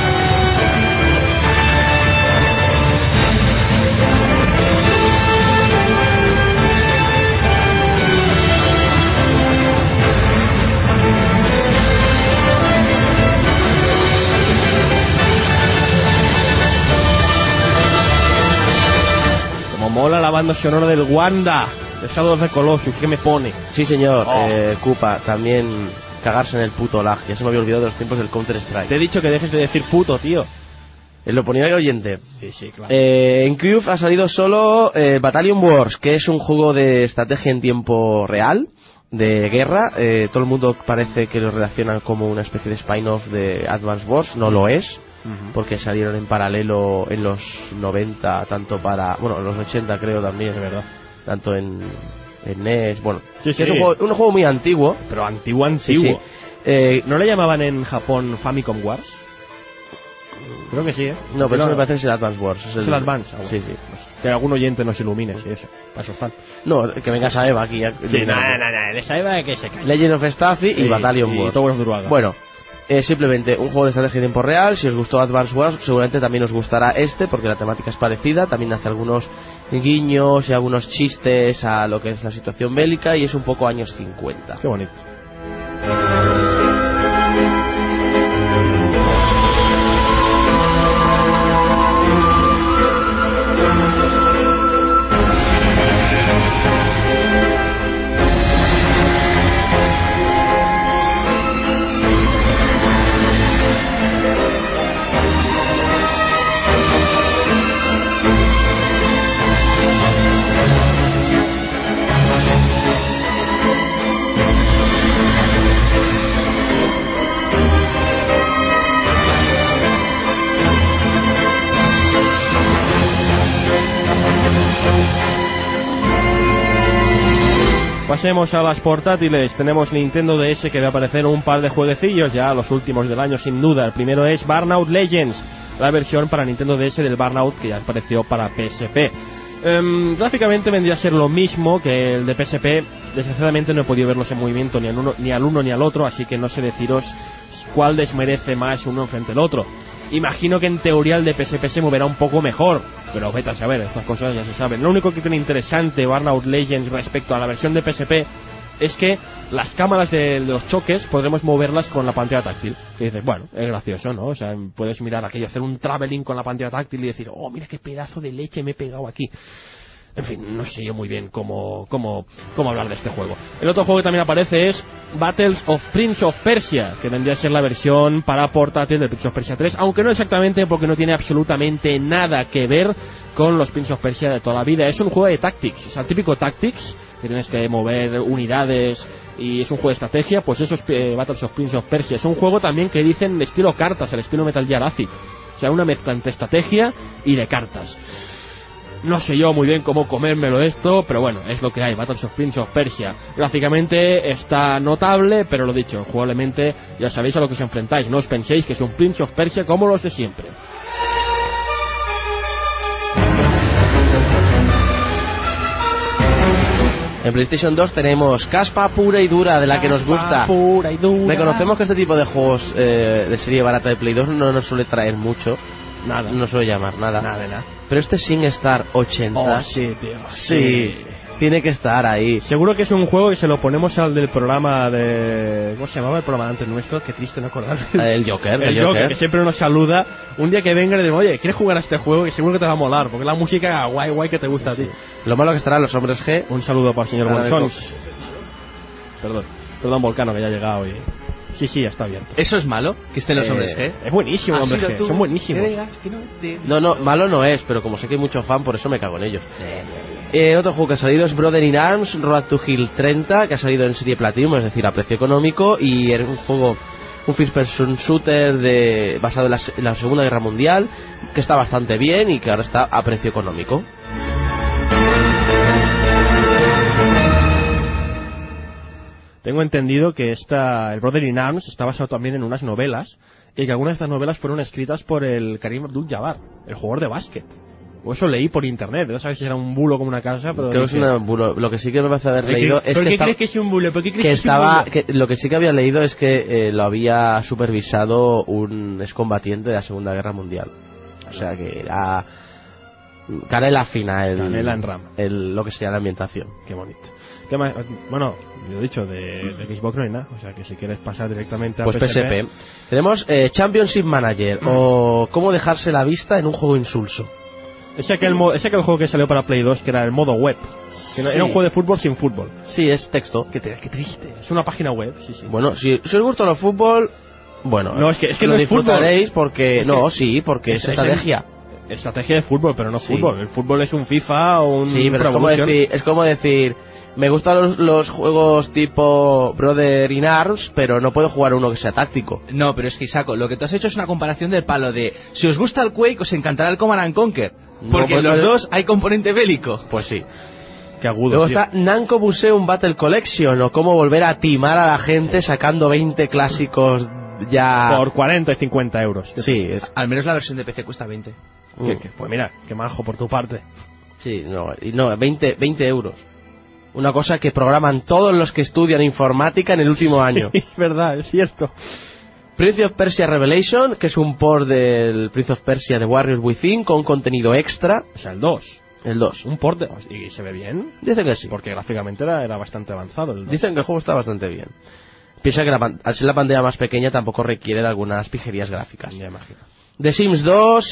Mola la banda sonora del Wanda, de Shadow of the Colossus, ¿qué me pone? Sí, señor, Koopa, también cagarse en el puto lag. Ya se me había olvidado de los tiempos del Counter-Strike. Te he dicho que dejes de decir puto, tío. Lo ponía el oyente. Sí, claro. En Cube ha salido solo Battalion Wars, que es un juego de estrategia en tiempo real, de guerra. Todo el mundo parece que lo relacionan como una especie de spin-off de Advance Wars, no lo es. Porque salieron en paralelo en los 90, tanto para... Bueno, en los 80 creo también, de verdad. Tanto en NES, bueno. Sí. Es un juego muy antiguo. Pero antiguo. Sí. ¿No le llamaban en Japón Famicom Wars? Creo que sí, ¿eh? No, pero eso me parece que es el Advance Wars. Es el Advance. Sí. Pues que algún oyente nos ilumine, sí, eso. Para eso están. No, que venga Saeva aquí ya. Sí, no, de Saeva que se cae. Legend of Staffy y Battalion Wars. Todos Druaga. Bueno. Simplemente un juego de estrategia en tiempo real. Si os gustó Advance Wars, seguramente también os gustará este, porque la temática es parecida. También hace algunos guiños y algunos chistes a lo que es la situación bélica, y es un poco años 50. Qué bonito. Pasemos a las portátiles. Tenemos Nintendo DS, que va a aparecer un par de jueguecillos, ya los últimos del año sin duda. El primero es Burnout Legends, la versión para Nintendo DS del Burnout que ya apareció para PSP. Gráficamente vendría a ser lo mismo que el de PSP. Desgraciadamente no he podido verlos en movimiento ni al uno ni al otro, así que no sé deciros cuál desmerece más uno frente al otro. Imagino que en teoría el de PSP se moverá un poco mejor, pero vete a saber, estas cosas ya se saben. Lo único que tiene interesante Burnout Legends respecto a la versión de PSP es que las cámaras de los choques podremos moverlas con la pantalla táctil. Y dices, bueno, es gracioso, ¿no? O sea, puedes mirar aquello, hacer un traveling con la pantalla táctil y decir, oh, mira qué pedazo de leche me he pegado aquí. En fin, no sé yo muy bien cómo hablar de este juego. El otro juego que también aparece es Battles of Prince of Persia, que vendría a ser la versión para portátil de Prince of Persia 3, aunque no exactamente, porque no tiene absolutamente nada que ver con los Prince of Persia de toda la vida. Es un juego de Tactics, o sea, típico Tactics, que tienes que mover unidades y es un juego de estrategia. Pues eso es Battles of Prince of Persia. Es un juego también que dicen estilo cartas, el estilo Metal Gear Acid, o sea, una mezcla entre estrategia y de cartas. No sé yo muy bien cómo comérmelo esto, pero bueno, es lo que hay, Battles of Prince of Persia. Gráficamente está notable, pero lo dicho, jugablemente ya sabéis a lo que os enfrentáis. No os penséis que es un Prince of Persia como los de siempre. En PlayStation 2 tenemos caspa pura y dura, de la que nos gusta. Pura y dura. Reconocemos que este tipo de juegos de serie barata de Play 2 no nos suele traer mucho. Nada. No suele llamar nada. Nada. Pero este SingStar 80... Oh, sí, tío. Sí. Tiene que estar ahí. Seguro que es un juego que se lo ponemos al del programa de... ¿Cómo se llamaba el programa antes nuestro? Qué triste no acordarme. El Joker. El Joker, que siempre nos saluda. Un día que venga le digo, oye, ¿quieres jugar a este juego? Que seguro que te va a molar, porque la música guay que te gusta a ti. Lo malo que estarán los hombres G. Un saludo para el señor Bolsón. Perdón, Volcano, que ya ha llegado y... Sí, ya está abierto. ¿Eso es malo? ¿Que estén los hombres G? Es buenísimo, hombres G. Son buenísimos. No, malo no es, pero como sé que hay mucho fan, por eso me cago en ellos. Otro juego que ha salido es Brother in Arms Road to Hill 30, que ha salido en serie Platinum, es decir, a precio económico, y es un juego, un first person shooter basado en la Segunda Guerra Mundial, que está bastante bien y que ahora está a precio económico. Tengo entendido que el Brother in Arms está basado también en unas novelas, y que algunas de estas novelas fueron escritas por el Karim Abdul-Jabbar, el jugador de básquet. O eso leí por internet, no sabes si era un bulo como una casa, pero... Creo que es un bulo. Lo que sí que me parece haber leído es que... ¿Por qué crees que es un bulo? Lo que sí que había leído es que lo había supervisado un excombatiente de la Segunda Guerra Mundial. O sea que era... Canela fina, Canela en RAM. Lo que sería la ambientación. Qué bonito. ¿Qué más? Bueno, lo he dicho, de Xbox no hay nada. O sea que si quieres pasar directamente a pues PSP. Tenemos Championship Manager, o cómo dejarse la vista en un juego insulso. Es aquel juego que salió para Play 2, que era el modo web. Que no, era un juego de fútbol sin fútbol. Sí, es texto. Qué triste. Es una página web, sí. Bueno, si os gusta el fútbol, bueno, no, es que lo no disfrutaréis porque... Es no, sí, porque es estrategia. Estrategia de fútbol, pero no fútbol. El fútbol es un FIFA o un... Sí, pero es como decir... Me gustan los juegos tipo Brother in Arms, pero no puedo jugar uno que sea táctico. No, pero es que, Isaco, lo que tú has hecho es una comparación del palo de... Si os gusta el Quake, os encantará el Command & Conquer. Porque en los dos hay componente bélico. Pues sí. Qué agudo, luego tío. está Namco Museum Battle Collection, o cómo volver a timar a la gente sacando 20 clásicos ya... Por 40 y 50 euros. Sí. Al menos la versión de PC cuesta 20. Pues mira, qué majo por tu parte. Sí, no, 20 euros. Una cosa que programan todos los que estudian informática en el último año. Es verdad, es cierto. Prince of Persia Revelation, que es un port del Prince of Persia de Warriors Within con contenido extra. O sea, el 2. El 2. Un port ¿Y se ve bien? Dicen que sí. Porque gráficamente era bastante avanzado el 2. Dicen que el juego está bastante bien. Piensa que al ser la pantalla más pequeña tampoco requiere de algunas pijerías gráficas. Ya imagino. The Sims 2...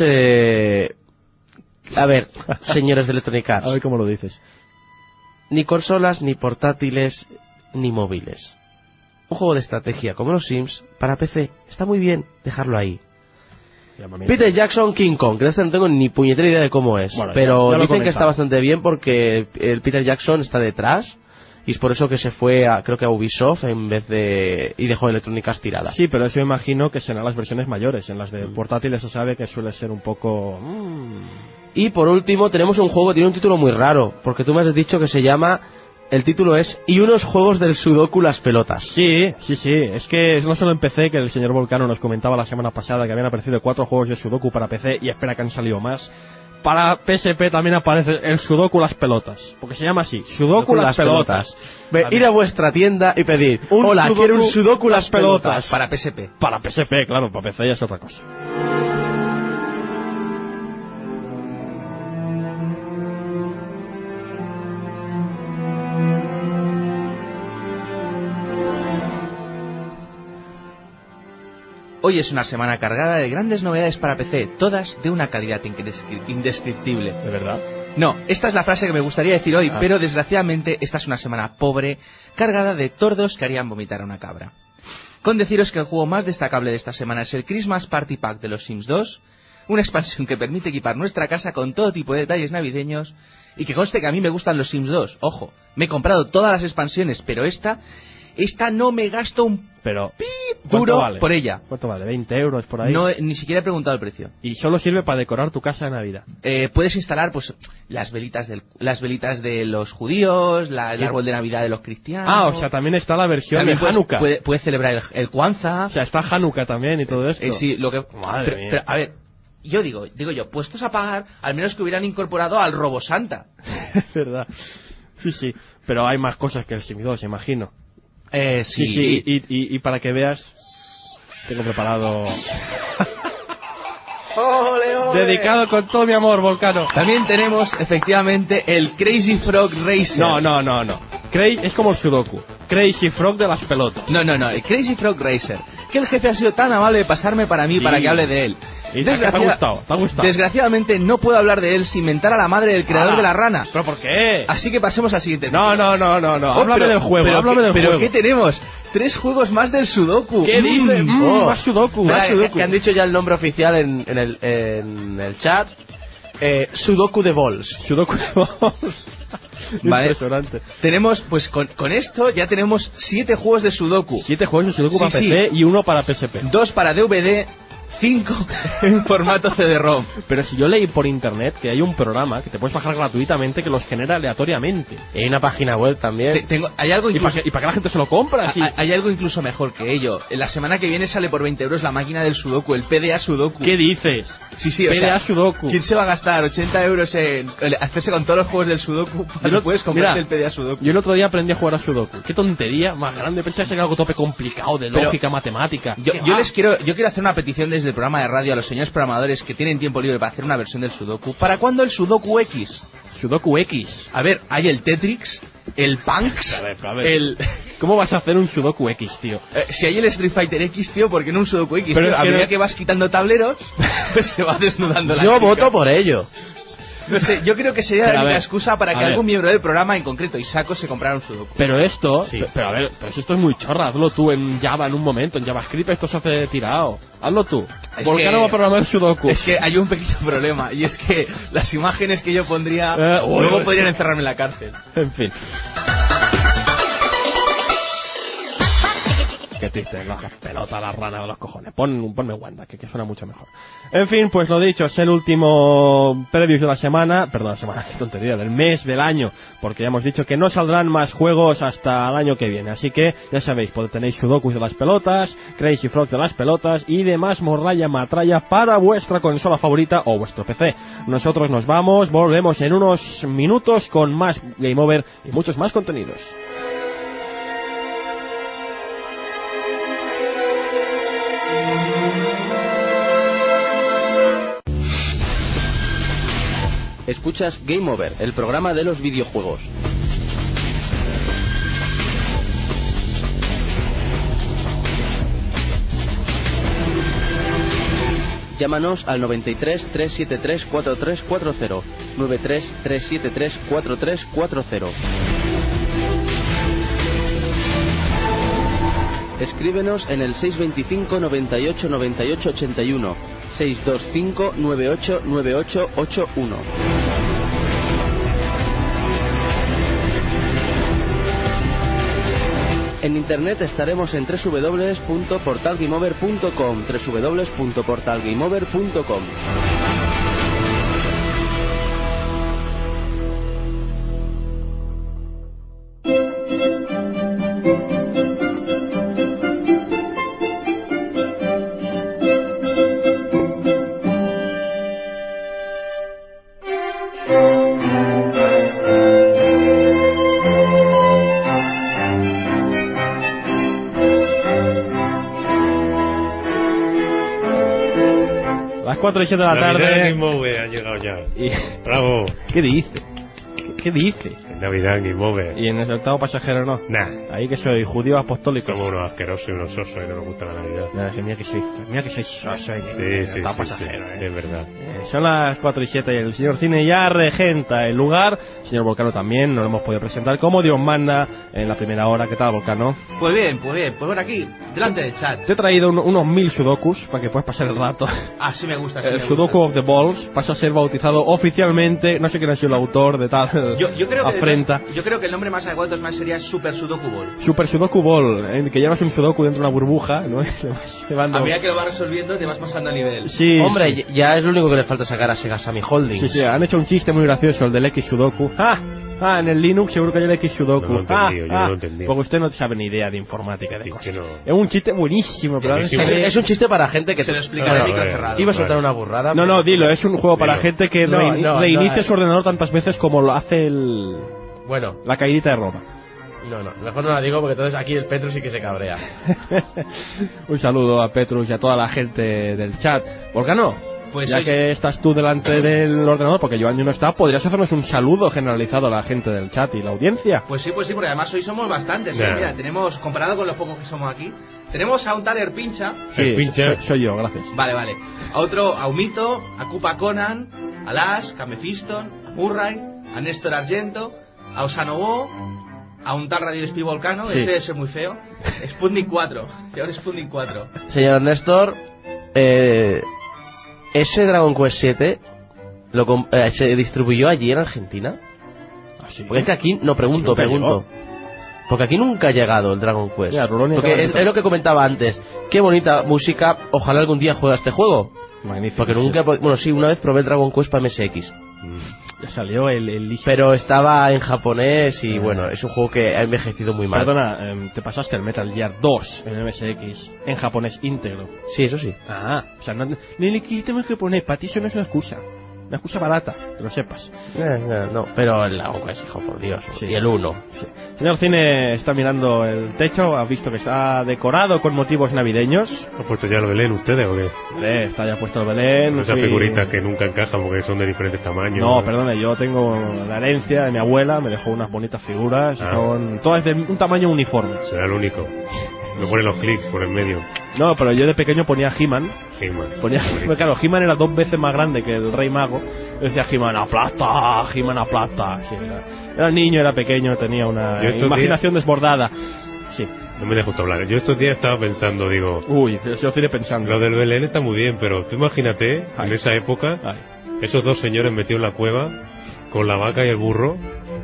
A ver, señores de Electronic Arts. A ver cómo lo dices. Ni consolas, ni portátiles, ni móviles. Un juego de estrategia como los Sims, para PC, está muy bien dejarlo ahí. Peter Jackson King Kong, que no tengo ni puñetera idea de cómo es, bueno, pero dicen que está bastante bien porque el Peter Jackson está detrás y es por eso que se fue creo que a Ubisoft en vez de... y dejó Electronic Arts tirada. Sí, pero eso imagino que serán las versiones mayores. En las de portátiles se sabe que suele ser un poco... Y por último tenemos un juego que tiene un título muy raro, porque tú me has dicho que se llama... El título es Y unos juegos del Sudoku las pelotas. Sí. Es que no solo en PC, que el señor Volcano nos comentaba la semana pasada que habían aparecido 4 juegos de Sudoku para PC y espera que han salido más. para PSP también aparece el Sudoku las pelotas, porque se llama así, Sudoku las pelotas. Ir a vuestra tienda y pedir, hola, quiero un Sudoku las pelotas. Para PSP. Para PSP, claro, para PC ya es otra cosa. Hoy es una semana cargada de grandes novedades para PC, todas de una calidad indescriptible. ¿De verdad? No, esta es la frase que me gustaría decir hoy, pero desgraciadamente esta es una semana pobre, cargada de tordos que harían vomitar a una cabra. Con deciros que el juego más destacable de esta semana es el Christmas Party Pack de los Sims 2, una expansión que permite equipar nuestra casa con todo tipo de detalles navideños, y que conste que a mí me gustan los Sims 2, ojo, me he comprado todas las expansiones, pero esta no me gasto un duro vale? por ella. ¿Cuánto vale? ¿20 euros por ahí? No, ni siquiera he preguntado el precio. Y solo sirve para decorar tu casa de Navidad. Puedes instalar pues las velitas de los judíos, el árbol de Navidad de los cristianos. Ah, o sea, también está la versión también de Hanukkah. Puedes celebrar el Kwanzaa. O sea, está Hanukkah también y todo esto. Sí, lo que... Madre mía. Pero, a ver, yo digo yo, puestos a pagar, al menos que hubieran incorporado al Robo Santa. Es verdad. Sí. Pero hay más cosas que el Sim 2, imagino. Sí. Y para que veas, tengo preparado... ¡Ole, ole! Dedicado con todo mi amor, Volcano. También tenemos, efectivamente, el Crazy Frog Racer. No. Es como el Sudoku. Crazy Frog de las pelotas. No, el Crazy Frog Racer. Que el jefe ha sido tan amable de pasarme para mí para que hable de él. Y te ha gustado. Desgraciadamente no puedo hablar de él sin mentar a la madre del creador de la rana. ¿Pero por qué? Así que pasemos al siguiente. No. Háblame del juego, ¿Pero qué tenemos? 3 juegos más del Sudoku. ¿Qué dices? Más Sudoku. Que han dicho ya el nombre oficial en el chat. Sudoku de Balls. Sudoku de Balls. Vale. Impresionante. Tenemos, pues con esto ya tenemos 7 juegos de Sudoku. 7 juegos de Sudoku Sí, para sí. PC y 1 para PSP. 2 para DVD, 5 en formato CD-ROM. Pero si yo leí por internet que hay un programa que te puedes bajar gratuitamente que los genera aleatoriamente. Y hay una página web también. Hay algo ¿Y para qué la gente se lo compra? Sí. Hay algo incluso mejor que ello. La semana que viene sale por 20 euros la máquina del Sudoku, el PDA Sudoku. ¿Qué dices? Sí, o PDA sea, Sudoku. ¿quién se va a gastar 80 euros en hacerse con todos los juegos del Sudoku? Puedes comprarte el PDA Sudoku. Yo el otro día aprendí a jugar a Sudoku. Qué tontería más grande. Pensaba que era algo tope complicado de lógica, matemática. Yo quiero hacer una petición desde el programa de radio a los señores programadores que tienen tiempo libre para hacer una versión del Sudoku. ¿Para cuándo el Sudoku X? Sudoku X. A ver, hay el Tetrix, el Punks, a ver. ¿Cómo vas a hacer un Sudoku X, tío? Si hay el Street Fighter X, tío, ¿por qué no un Sudoku X? Pero tío? es A que medida que vas quitando tableros, pues se va desnudando la Yo chica. voto por ello. No sé, yo creo que sería Pero la a única ver, excusa para que algún miembro del programa, en concreto Isako, se comprara un Sudoku. Pero esto, Sí. pero si esto es muy chorra, hazlo tú en Java en un momento, en JavaScript esto se hace tirado. Hazlo tú. Es Volcano que- va a programar el Sudoku. Es que hay un pequeño problema, y es que las imágenes que yo pondría luego uy. podrían encerrarme en la cárcel. En fin. Qué triste, las pelotas, las ranas de los cojones. Ponme Wanda, que suena mucho mejor. En fin, pues lo dicho, es el último previews de la semana, qué tontería, del mes, del año, porque ya hemos dicho que no saldrán más juegos hasta el año que viene. Así que, ya sabéis, tenéis Sudokus de las pelotas, Crazy Frog de las pelotas y demás morralla matralla para vuestra consola favorita o vuestro PC. Nosotros nos vamos, volvemos en unos minutos con más Game Over y muchos más contenidos. Escuchas Game Over, el programa de los videojuegos. Llámanos al 93 373 4340, 93 373 4340. Escríbenos en el 625 98 98 81, 625 98 98 81. En internet estaremos en www.portalgameover.com, www.portalgameover.com. 4 y 7 de la Navidad tarde. Game Over ha llegado ya. Y... Bravo. ¿Qué dice? ¿Qué dice? Navidad Game Over. Y en el octavo pasajero no. Nah. Ahí que soy judío apostólico. Somos unos asquerosos y unos osos y no nos gusta la Navidad. Mira que soy soso en Sí, el sí, octavo sí, pasajero, sí, es verdad. Son las 4 y 7 y el señor Cine ya regenta el lugar. El señor Volcano también, no lo hemos podido presentar como Dios manda en la primera hora. ¿Qué tal, Volcano? Pues bien, pues por aquí, delante del chat. Te he traído unos 1000 sudokus para que puedas pasar el rato. Así me gusta, así El me Sudoku gusta. of the Balls pasa a ser bautizado oficialmente. No sé quién ha sido el autor de tal Yo creo que afrenta. yo creo que el nombre más adecuado más sería Super Sudoku Ball. Super Sudoku Ball, en que llevas un Sudoku dentro de una burbuja, ¿no? Y le vas llevando... A medida que lo vas resolviendo te vas pasando a nivel. Sí, Hombre, sí. ya es lo único que le falta sacar a Sega Sammy Holdings. Sí, sí, han hecho un chiste muy gracioso, el del X Sudoku. En el Linux seguro que hay el X Sudoku. No lo he entendido, yo no lo he entendido. Porque usted no sabe ni idea de informática de Sí, cosas. que no. Es un chiste buenísimo, pero Buenísimo. Es un chiste para gente que Se lo explica Claro, de micro vale. cerrado. Iba a soltar Vale. una burrada. No, no, dilo, es un juego para Dilo. gente que No, reinicia no, su ordenador tantas veces como lo hace Bueno, la caidita de Roma. no, mejor no la digo porque entonces aquí el Petro sí que se cabrea. Un saludo a Petrus y a toda la gente del chat. Volcano, Pues ya sí. que estás tú delante del ordenador, porque Joan no está, ¿podrías hacernos un saludo generalizado a la gente del chat y la audiencia? Pues sí, porque además hoy somos bastantes. Ya. Mira, tenemos, comparado con los pocos que somos aquí, tenemos a un tal Erpincha. El pinche- soy yo, gracias. Vale. A otro, a Umito, a Kupa Conan, a Lash, a Mephiston, a Murray, a Néstor Argento, a Osanobo, a un tal Radio Espí Volcano, Sí. ese debe ser muy feo, Sputnik 4, peor Sputnik 4. Señor Néstor, ese Dragon Quest 7 se distribuyó allí en Argentina. Porque es que aquí, no pregunto. Nunca Porque aquí nunca ha llegado el Dragon Quest. Mira, Ruloni acaba Porque de es contar. lo que comentaba antes. Qué bonita música. Ojalá algún día juegue a este juego. Magnífico. Porque nunca he bueno, sí, una vez probé el Dragon Quest para MSX. Ya salió el Pero estaba en japonés y bueno, es un juego que ha envejecido muy mal. Perdona, te pasaste el Metal Gear 2 en MSX en japonés íntegro. Sí, eso sí. O sea, no le quitemos que poner, para ti eso no es una excusa barata, que lo sepas. No, pero el Dragon Quest, hijo, por Dios. Sí. Y el 1. Sí. Señor Cine está mirando el techo, ha visto que está decorado con motivos navideños. ¿Han puesto ya el Belén ustedes o qué? Está ya puesto el Belén. Con esas y- figuritas que nunca encajan porque son de diferentes tamaños. No, perdone, yo tengo la herencia de mi abuela, me dejó unas bonitas figuras, y son todas de un tamaño uniforme. Será el único. No ponen los clics por el medio. No, pero yo de pequeño ponía He-Man. He-Man. Pero claro, He-Man era 2 veces más grande que el Rey Mago. Yo decía He-Man aplasta, He-Man aplasta. Sí, era niño, era pequeño, tenía una Yo estos imaginación desbordada. Sí. No me dejo usted hablar. Yo estos días estaba pensando, digo, Uy, yo estoy pensando. lo del Belén está muy bien, pero tú imagínate, Ay. en esa época, Ay. esos dos señores metidos en la cueva, con la vaca y el burro,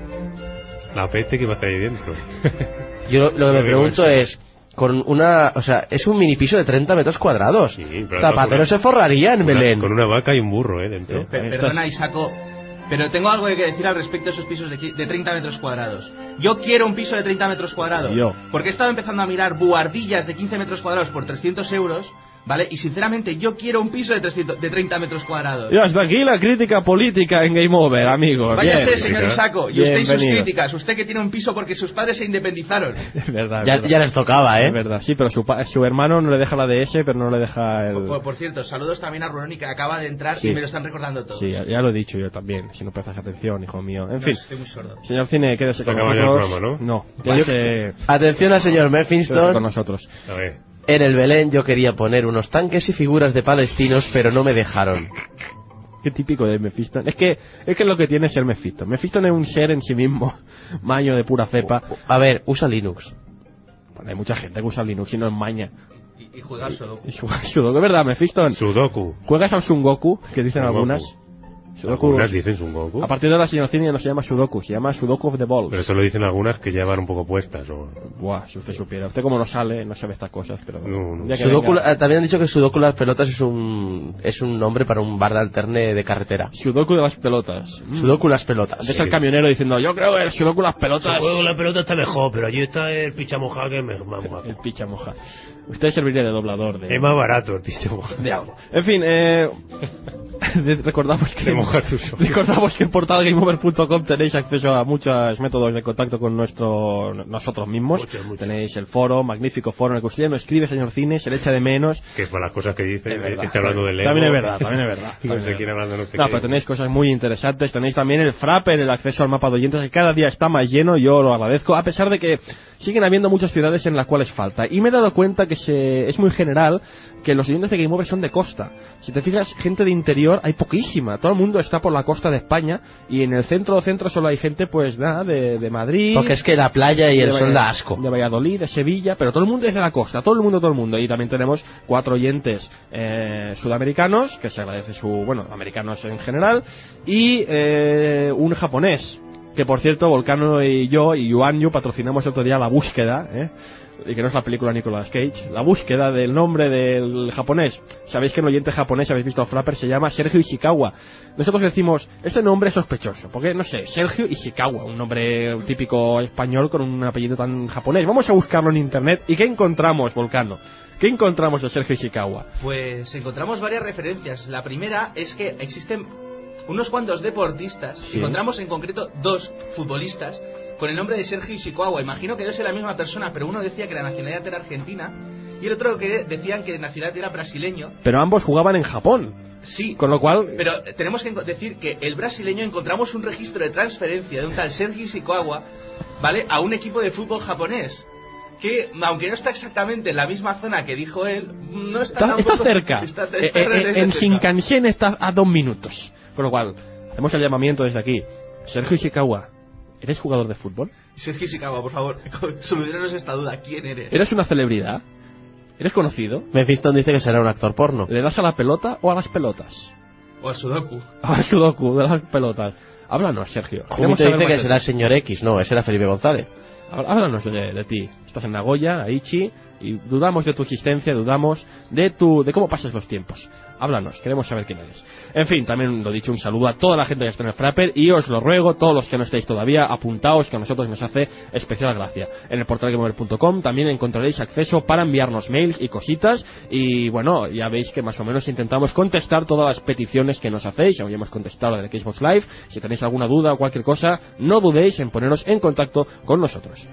la peste que iba a hacer ahí dentro. Yo lo que Lo me digo pregunto en serio. es, con una, o sea, es un mini piso de 30 metros cuadrados. Sí, pero Zapatero se forraría en Belén. Con una vaca y un burro, dentro. Perdona, Isaco, pero tengo algo que decir al respecto de esos pisos de 30 metros cuadrados. Yo quiero un piso de 30 metros cuadrados. Yo. Porque he estado empezando a mirar buhardillas de 15 metros cuadrados por 300 euros, ¿vale? Y sinceramente yo quiero un piso de 30 metros cuadrados. Y hasta aquí la crítica política en Game Over, amigos. Váyase, Bien. señor Isaco, y usted y sus Bienvenido. críticas. Usted que tiene un piso porque sus padres se independizaron. Es verdad, Ya, es verdad. ya les tocaba, Es verdad, sí, pero su hermano no le deja la DS, pero no le deja el... Por cierto, saludos también a Ruloni que acaba de entrar Sí. y me lo están recordando todo. Sí, ya lo he dicho yo también, si no prestas atención, hijo mío. En No, fin, estoy muy sordo. señor Cine, quédese Se con acaba ya el nosotros. programa, No, quédese Atención al señor con Mephiston. nosotros. A ver. En el Belén yo quería poner unos tanques y figuras de palestinos, pero no me dejaron. Qué típico de Mephiston. Es que lo que tiene es ser Mephiston. Mephiston es un ser en sí mismo, maño de pura cepa. A ver, usa Linux. Bueno, hay mucha gente que usa Linux y no es maña. Y juega al Sudoku. Y juega al Sudoku, es verdad, Mephiston. Sudoku. ¿Juegas al Sungoku? Que dicen Sungoku. algunas. Sudoku. Algunas dicen Sungoku. A partir de ahora, señor Cine, ya no se llama Sudoku, se llama Sudoku of the Balls. Pero eso lo dicen algunas que ya van un poco puestas. ¿O? Buah, si usted supiera. Usted como no sale, no sabe estas cosas, pero... No. ya que Sudoku, venga- también han dicho que Sudoku las pelotas es un nombre para un bar de alterne de carretera. Sudoku de las pelotas. Sudoku las pelotas. Antes el camionero diciendo, yo creo que el Sudoku las pelotas... la pelota está mejor, pero allí está el pichamoja que es más guapo. El picha moja. Usted serviría de doblador de... Es más barato el pichamoja. de algo. En fin, recordamos De mojar tus ojos. recordamos que en portal gameover.com tenéis acceso a muchos métodos de contacto con nosotros mismos. Mucho. Tenéis el foro, magnífico foro en el que usted nos escribe, señor Cine, se le echa de menos. Que por las cosas que dice, Es verdad, está hablando de Lego. también es verdad. No sé quién hablando, no sé No, qué. pero tenéis cosas muy interesantes. Tenéis también el Frapper, el acceso al mapa de oyentes, que cada día está más lleno. Yo lo agradezco, a pesar de que siguen habiendo muchas ciudades en las cuales falta. Y me he dado cuenta que es muy general que los oyentes de Game Over son de costa. Si te fijas, gente de interior hay poquísima. Todo el mundo está por la costa de España, y en el centro solo hay gente, pues nada, de Madrid. Porque es que la playa y el sol da asco. De Valladolid, de Sevilla, pero todo el mundo es de la costa, todo el mundo. Y también tenemos 4 oyentes sudamericanos, que se agradece americanos en general, y un japonés, que por cierto, Volcano y yo y Yuan Yu patrocinamos el otro día La Búsqueda, y que no es la película Nicolas Cage, La Búsqueda del nombre del japonés. Sabéis que el oyente japonés, habéis visto el Frapper, se llama Sergio Ishikawa. Nosotros decimos, este nombre es sospechoso, porque no sé, Sergio Ishikawa, un nombre típico español con un apellido tan japonés. Vamos a buscarlo en internet. ¿Y qué encontramos, Volcano? ¿Qué encontramos de Sergio Ishikawa? Pues encontramos varias referencias. La primera es que existen unos cuantos deportistas. Sí. Encontramos en concreto 2 futbolistas con el nombre de Sergio Ishikawa. Imagino que debe ser la misma persona, pero uno decía que la nacionalidad era argentina y el otro que decían que la nacionalidad era brasileño. Pero ambos jugaban en Japón. Sí, Con lo cual, pero tenemos que decir que el brasileño, encontramos un registro de transferencia de un tal Sergio Ishikawa, ¿vale?, a un equipo de fútbol japonés, que aunque no está exactamente en la misma zona que dijo él, no está está tampoco cerca. está En relativamente cerca. Shinkansen está a 2 minutos. Con lo cual, hacemos el llamamiento desde aquí. Sergio Ishikawa, ¿eres jugador de fútbol? Sergio Ishikawa, por favor, solucionanos esta duda. ¿Quién eres? ¿Eres una celebridad? ¿Eres conocido? Mephiston dice que será un actor porno. ¿Le das a la pelota o a las pelotas? O al Sudoku. A Sudoku, de las pelotas. Háblanos, Sergio. Queremos Jumito saber dice más que de será el ti. señor X. No, ese era Felipe González. Háblanos de ti. Estás en Nagoya, Aichi, y dudamos de tu existencia, dudamos de cómo pasas los tiempos. Háblanos, queremos saber quién eres. En fin, también lo dicho, un saludo a toda la gente que está en el Frapper, y os lo ruego, todos los que no estáis todavía, apuntaos, que a nosotros nos hace especial gracia. En el portal gameover.com también encontraréis acceso para enviarnos mails y cositas, y bueno, ya veis que más o menos intentamos contestar todas las peticiones que nos hacéis. Hoy hemos contestado la de Xbox Live. Si tenéis alguna duda o cualquier cosa, no dudéis en poneros en contacto con nosotros.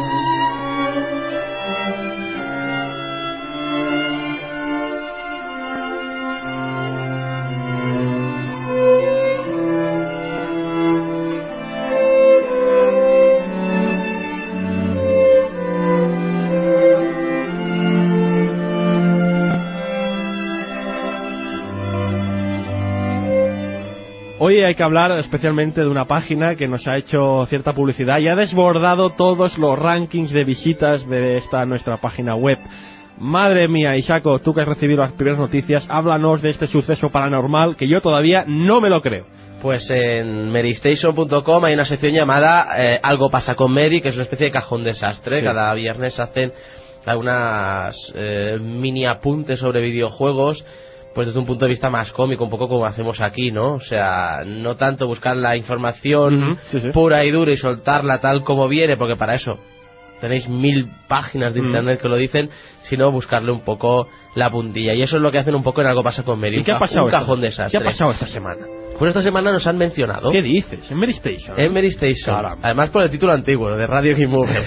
Hoy hay que hablar especialmente de una página que nos ha hecho cierta publicidad y ha desbordado todos los rankings de visitas de esta nuestra página web. Madre mía, Isako, tú que has recibido las primeras noticias, háblanos de este suceso paranormal que yo todavía no me lo creo. Pues en merystation.com hay una sección llamada Algo pasa con Mary, que es una especie de cajón desastre. Sí. Cada viernes hacen algunas mini apuntes sobre videojuegos, pues desde un punto de vista más cómico, un poco como hacemos aquí, ¿no? O sea, no tanto buscar la información Sí. pura y dura y soltarla tal como viene, porque para eso tenéis 1000 páginas de internet que lo dicen, sino buscarle un poco la puntilla. Y eso es lo que hacen un poco en Algo pasa con Mary. ¿Y qué ha pasado? Un cajón desastre. ¿Qué ha pasado esta semana? Pues esta semana nos han mencionado ¿Qué dices? En Mary Station. en Mary Station. Caramba. Además por el título antiguo, de Radio Game Over.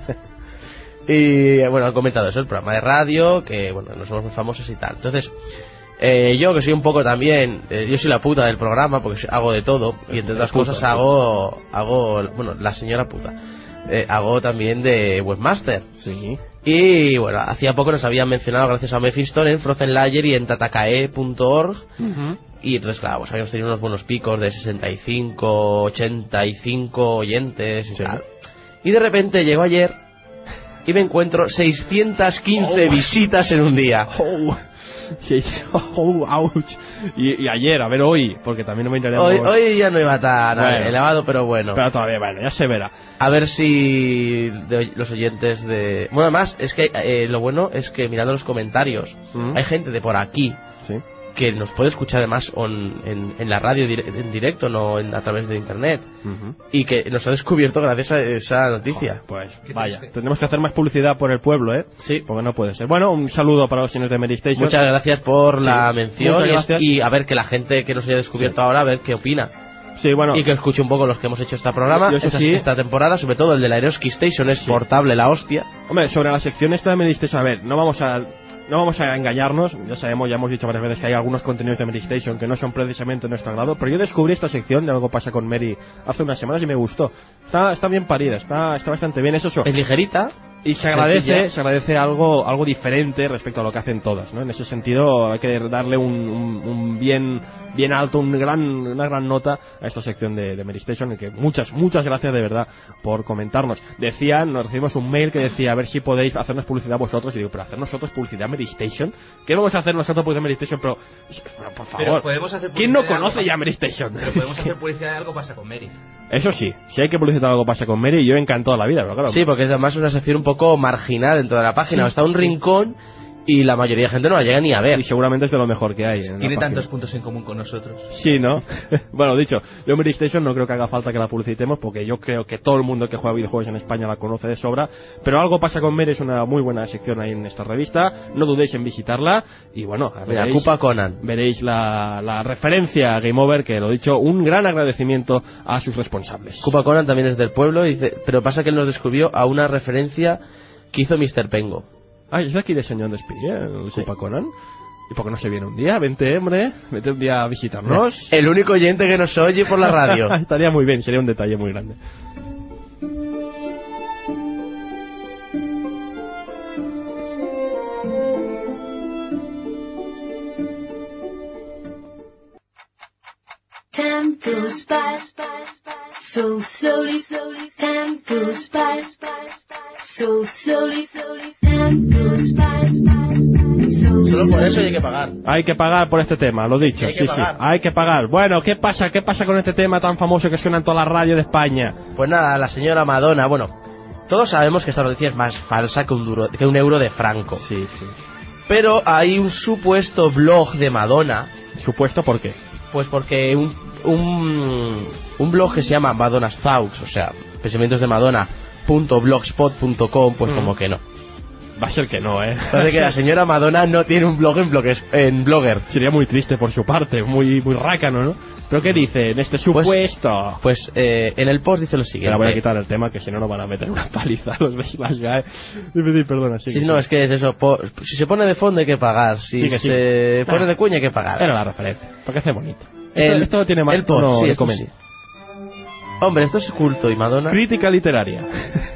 Y bueno, han comentado eso, el programa de radio, que bueno, no somos muy famosos y tal. Entonces, yo que soy un poco también, yo soy la puta del programa porque hago de todo, y entre otras cosas hago, bueno, la señora puta. Hago también de webmaster. Sí. Y bueno, hacía poco nos habían mencionado, gracias a Mephiston, en Frozen Layer y en tatakae.org. Y entonces, claro, pues habíamos tenido unos buenos picos de 65, 85 oyentes y tal. Y de repente llego ayer y me encuentro 615 visitas en un día. Oh. Sí. Oh, ouch. Y ayer, a ver hoy, porque también no me interesa. Hoy ya no iba tan Bueno. elevado, pero bueno. Pero todavía, bueno, ya se verá. A ver si los oyentes de... Bueno, además, es que lo bueno es que mirando los comentarios, hay gente de por aquí Sí. que nos puede escuchar además en la radio en directo, no a través de internet, y que nos ha descubierto gracias a esa noticia. Pues vaya, tendremos que hacer más publicidad por el pueblo, Sí, porque no puede ser. Bueno, un saludo para los señores de Mary Station. muchas gracias por la mención gracias. y a ver que la gente que nos haya descubierto ahora, a ver qué opina. Sí, bueno, Y que escuche un poco los que hemos hecho este programa, yo eso sí. esta temporada, sobre todo el de la Eroski Station, es portable la hostia. hombre, sobre la sección esta de Mary Station, a ver, no vamos a engañarnos, ya sabemos, ya hemos dicho varias veces que hay algunos contenidos de Mary Station que no son precisamente nuestro agrado, pero yo descubrí esta sección de Algo pasa con Mary hace unas semanas y me gustó. Está bien parida, está bastante bien, eso. Es ligerita. Y se agradece algo diferente respecto a lo que hacen todas, ¿no? En ese sentido hay que darle un bien alto, una gran nota a esta sección de Mary Station, y que muchas gracias de verdad por comentarnos. Nos recibimos un mail que decía a ver si podéis hacernos publicidad vosotros, y digo, pero hacer nosotros publicidad Mary Station, ¿qué vamos a hacer nosotros publicidad Mary Station? Pero por favor, Pero podemos hacer ¿quién no publicidad de conoce Algo ya Mary Station? Pero podemos hacer publicidad de Algo pasa con Mary. Eso sí, si hay que publicitar Algo pasa con Mary, yo encantado de la vida, pero claro. Sí, porque es además una sección un poco marginal dentro de la página. Está un rincón y la mayoría de gente no la llega ni a ver. Y seguramente es de lo mejor que hay. Tiene tantos puntos en común con nosotros. Sí, ¿no? Bueno, dicho, yo Mary Station no creo que haga falta que la publicitemos, porque yo creo que todo el mundo que juega videojuegos en España la conoce de sobra, pero Algo pasa con Mary es una muy buena sección ahí en esta revista, no dudéis en visitarla, y bueno, veréis la referencia a Game Over, que lo dicho, un gran agradecimiento a sus responsables. Cupa Conan también es del pueblo, dice, pero pasa que él nos descubrió a una referencia que hizo Mr. Pengo. Ah, es de aquí de Señor Despí, el Cupa Conan. ¿Y por qué no se viene un día? Vente, hombre, vente un día a visitarnos. El único oyente que nos oye por la radio. Estaría muy bien, sería un detalle muy grande. Time goes by so slowly, time goes by so slowly, time goes by so Solo por eso hay que pagar. Hay que pagar por este tema, lo dicho, sí, hay que pagar. Bueno, ¿qué pasa con este tema tan famoso que suena en toda la radio de España? Pues nada, la señora Madonna, bueno, todos sabemos que esta noticia es más falsa que un euro de Franco. Sí. Pero hay un supuesto blog de Madonna. ¿Supuesto por qué? Pues porque un blog que se llama Madonna's Thoughts, o sea, pensamientos de Madonna.blogspot.com, pues como que no. Va a ser que no, Parece que la señora Madonna no tiene un blog en Blogger. Sería muy triste por su parte, muy rácano, ¿no? ¿Pero qué dice en este supuesto? Pues en el post dice lo siguiente. La voy a quitar el tema, que si no nos van a meter una paliza los de Slash Guy. Perdona, sí. No, es que es eso. Si se pone de fondo hay que pagar. Si se pone de cuña hay que pagar. Era la referencia, para que sea bonito. Esto tiene más tono de comedia. Hombre, esto es culto y Madonna. Crítica literaria.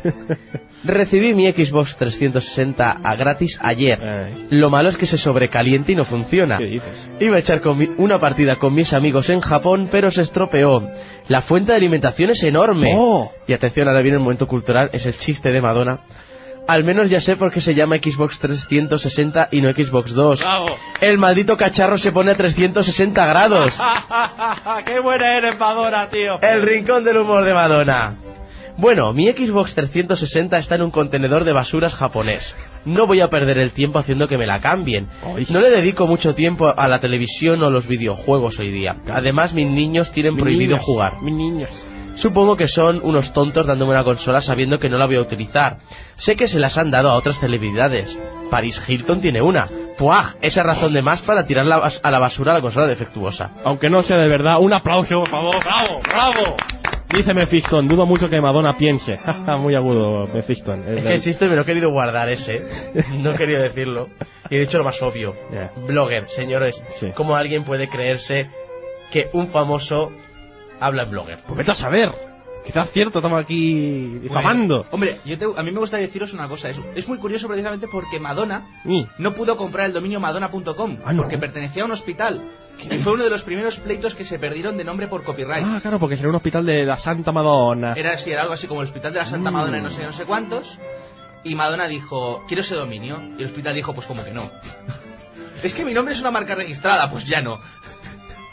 Recibí mi Xbox 360 a gratis ayer. Lo malo es que se sobrecaliente y no funciona. ¿Qué dices? Iba a echar una partida con mis amigos en Japón, pero se estropeó. La fuente de alimentación es enorme. Oh. Y atención, ahora viene el momento cultural, es el chiste de Madonna. Al menos ya sé por qué se llama Xbox 360 y no Xbox 2. ¡Bravo! El maldito cacharro se pone a 360 grados. ¡Qué buena eres, Madonna, tío! El rincón del humor de Madonna. Bueno, mi Xbox 360 está en un contenedor de basuras japonés. No voy a perder el tiempo haciendo que me la cambien. No le dedico mucho tiempo a la televisión o los videojuegos hoy día. Además, mis niños tienen prohibido jugar. Mis niños. Supongo que son unos tontos dándome una consola sabiendo que no la voy a utilizar. Sé que se las han dado a otras celebridades. Paris Hilton tiene una. ¡Puaj! Esa razón de más para tirar a la basura la consola defectuosa. Aunque no sea de verdad, un aplauso, por favor. ¡Bravo! ¡Bravo! Dice Mephiston, dudo mucho que Madonna piense. Muy agudo, Mephiston. Es que existe, me lo he querido guardar ese. No he querido decirlo. Y he dicho lo más obvio. Blogger, señores. Sí. ¿Cómo alguien puede creerse que un famoso habla en Blogger? Pues vete a saber. Quizás cierto, estamos aquí difamando. Hombre, a mí me gustaría deciros una cosa. Es muy curioso precisamente porque Madonna no pudo comprar el dominio madonna.com porque pertenecía a un hospital. Y fue uno de los primeros pleitos que se perdieron de nombre por copyright. Ah, claro, porque sería un hospital de la Santa Madonna. Era algo así como el hospital de la Santa Madonna y no sé cuántos. Y Madonna dijo, quiero ese dominio. Y el hospital dijo, pues como que no. Es que mi nombre es una marca registrada, pues ya no.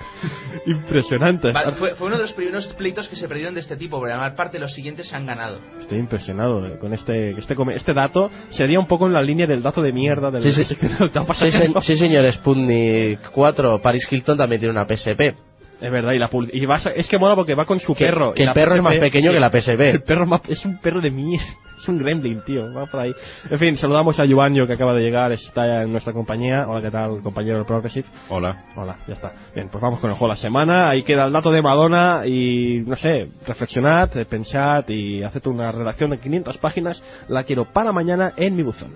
Impresionante. Fue uno de los primeros pleitos que se perdieron de este tipo, pero además parte los siguientes se han ganado. Estoy impresionado con este dato. Sería un poco en la línea del dato de mierda del Sí, señor, Sputnik 4. Paris Hilton también tiene una PSP. Es verdad, es que mola porque va con su perro. Que el perro es más pequeño que la PSP. El perro es un perro de mierda. Es un gremlin, tío. Va por ahí. En fin, saludamos a Yuanyo, que acaba de llegar. Está en nuestra compañía. Hola, ¿qué tal, compañero del Progressive? Hola. Hola, ya está. Bien, pues vamos con el juego de la semana. Ahí queda el dato de Madonna. Y, no sé, reflexionad, pensad y haced una redacción de 500 páginas. La quiero para mañana en mi buzón.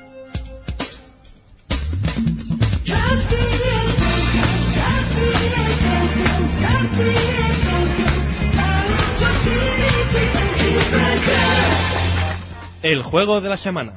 El juego de la semana.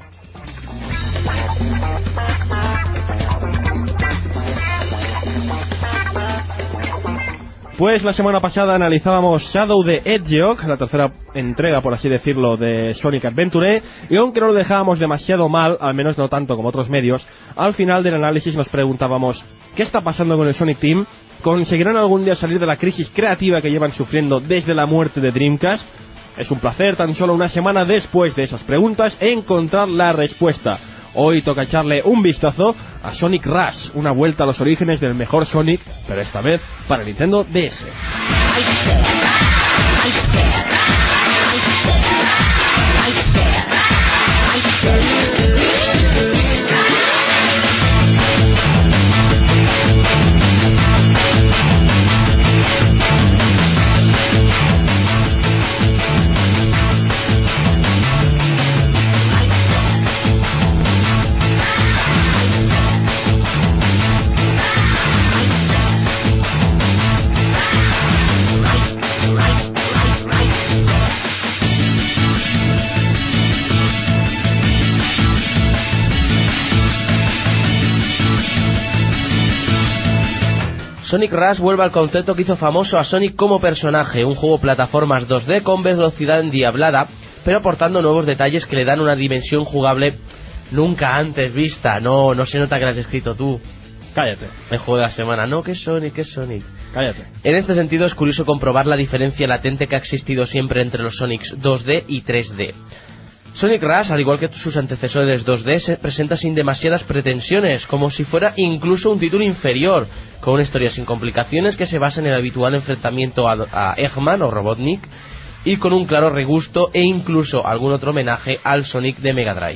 Pues la semana pasada analizábamos Shadow the Hedgehog, la tercera entrega, por así decirlo, de Sonic Adventure, y aunque no lo dejábamos demasiado mal, al menos no tanto como otros medios, al final del análisis nos preguntábamos ¿qué está pasando con el Sonic Team? ¿Conseguirán algún día salir de la crisis creativa que llevan sufriendo desde la muerte de Dreamcast? Es un placer, tan solo una semana después de esas preguntas, encontrar la respuesta. Hoy toca echarle un vistazo a Sonic Rush, una vuelta a los orígenes del mejor Sonic, pero esta vez para Nintendo DS. Sonic Rush vuelve al concepto que hizo famoso a Sonic como personaje, un juego plataformas 2D con velocidad endiablada, pero aportando nuevos detalles que le dan una dimensión jugable nunca antes vista. No se nota que lo has escrito tú. Cállate. El juego de la semana. No, que es Sonic, que es Sonic. Cállate. En este sentido es curioso comprobar la diferencia latente que ha existido siempre entre los Sonics 2D y 3D. Sonic Rush, al igual que sus antecesores 2D, se presenta sin demasiadas pretensiones, como si fuera incluso un título inferior, con una historia sin complicaciones que se basa en el habitual enfrentamiento a Eggman o Robotnik, y con un claro regusto e incluso algún otro homenaje al Sonic de Mega Drive.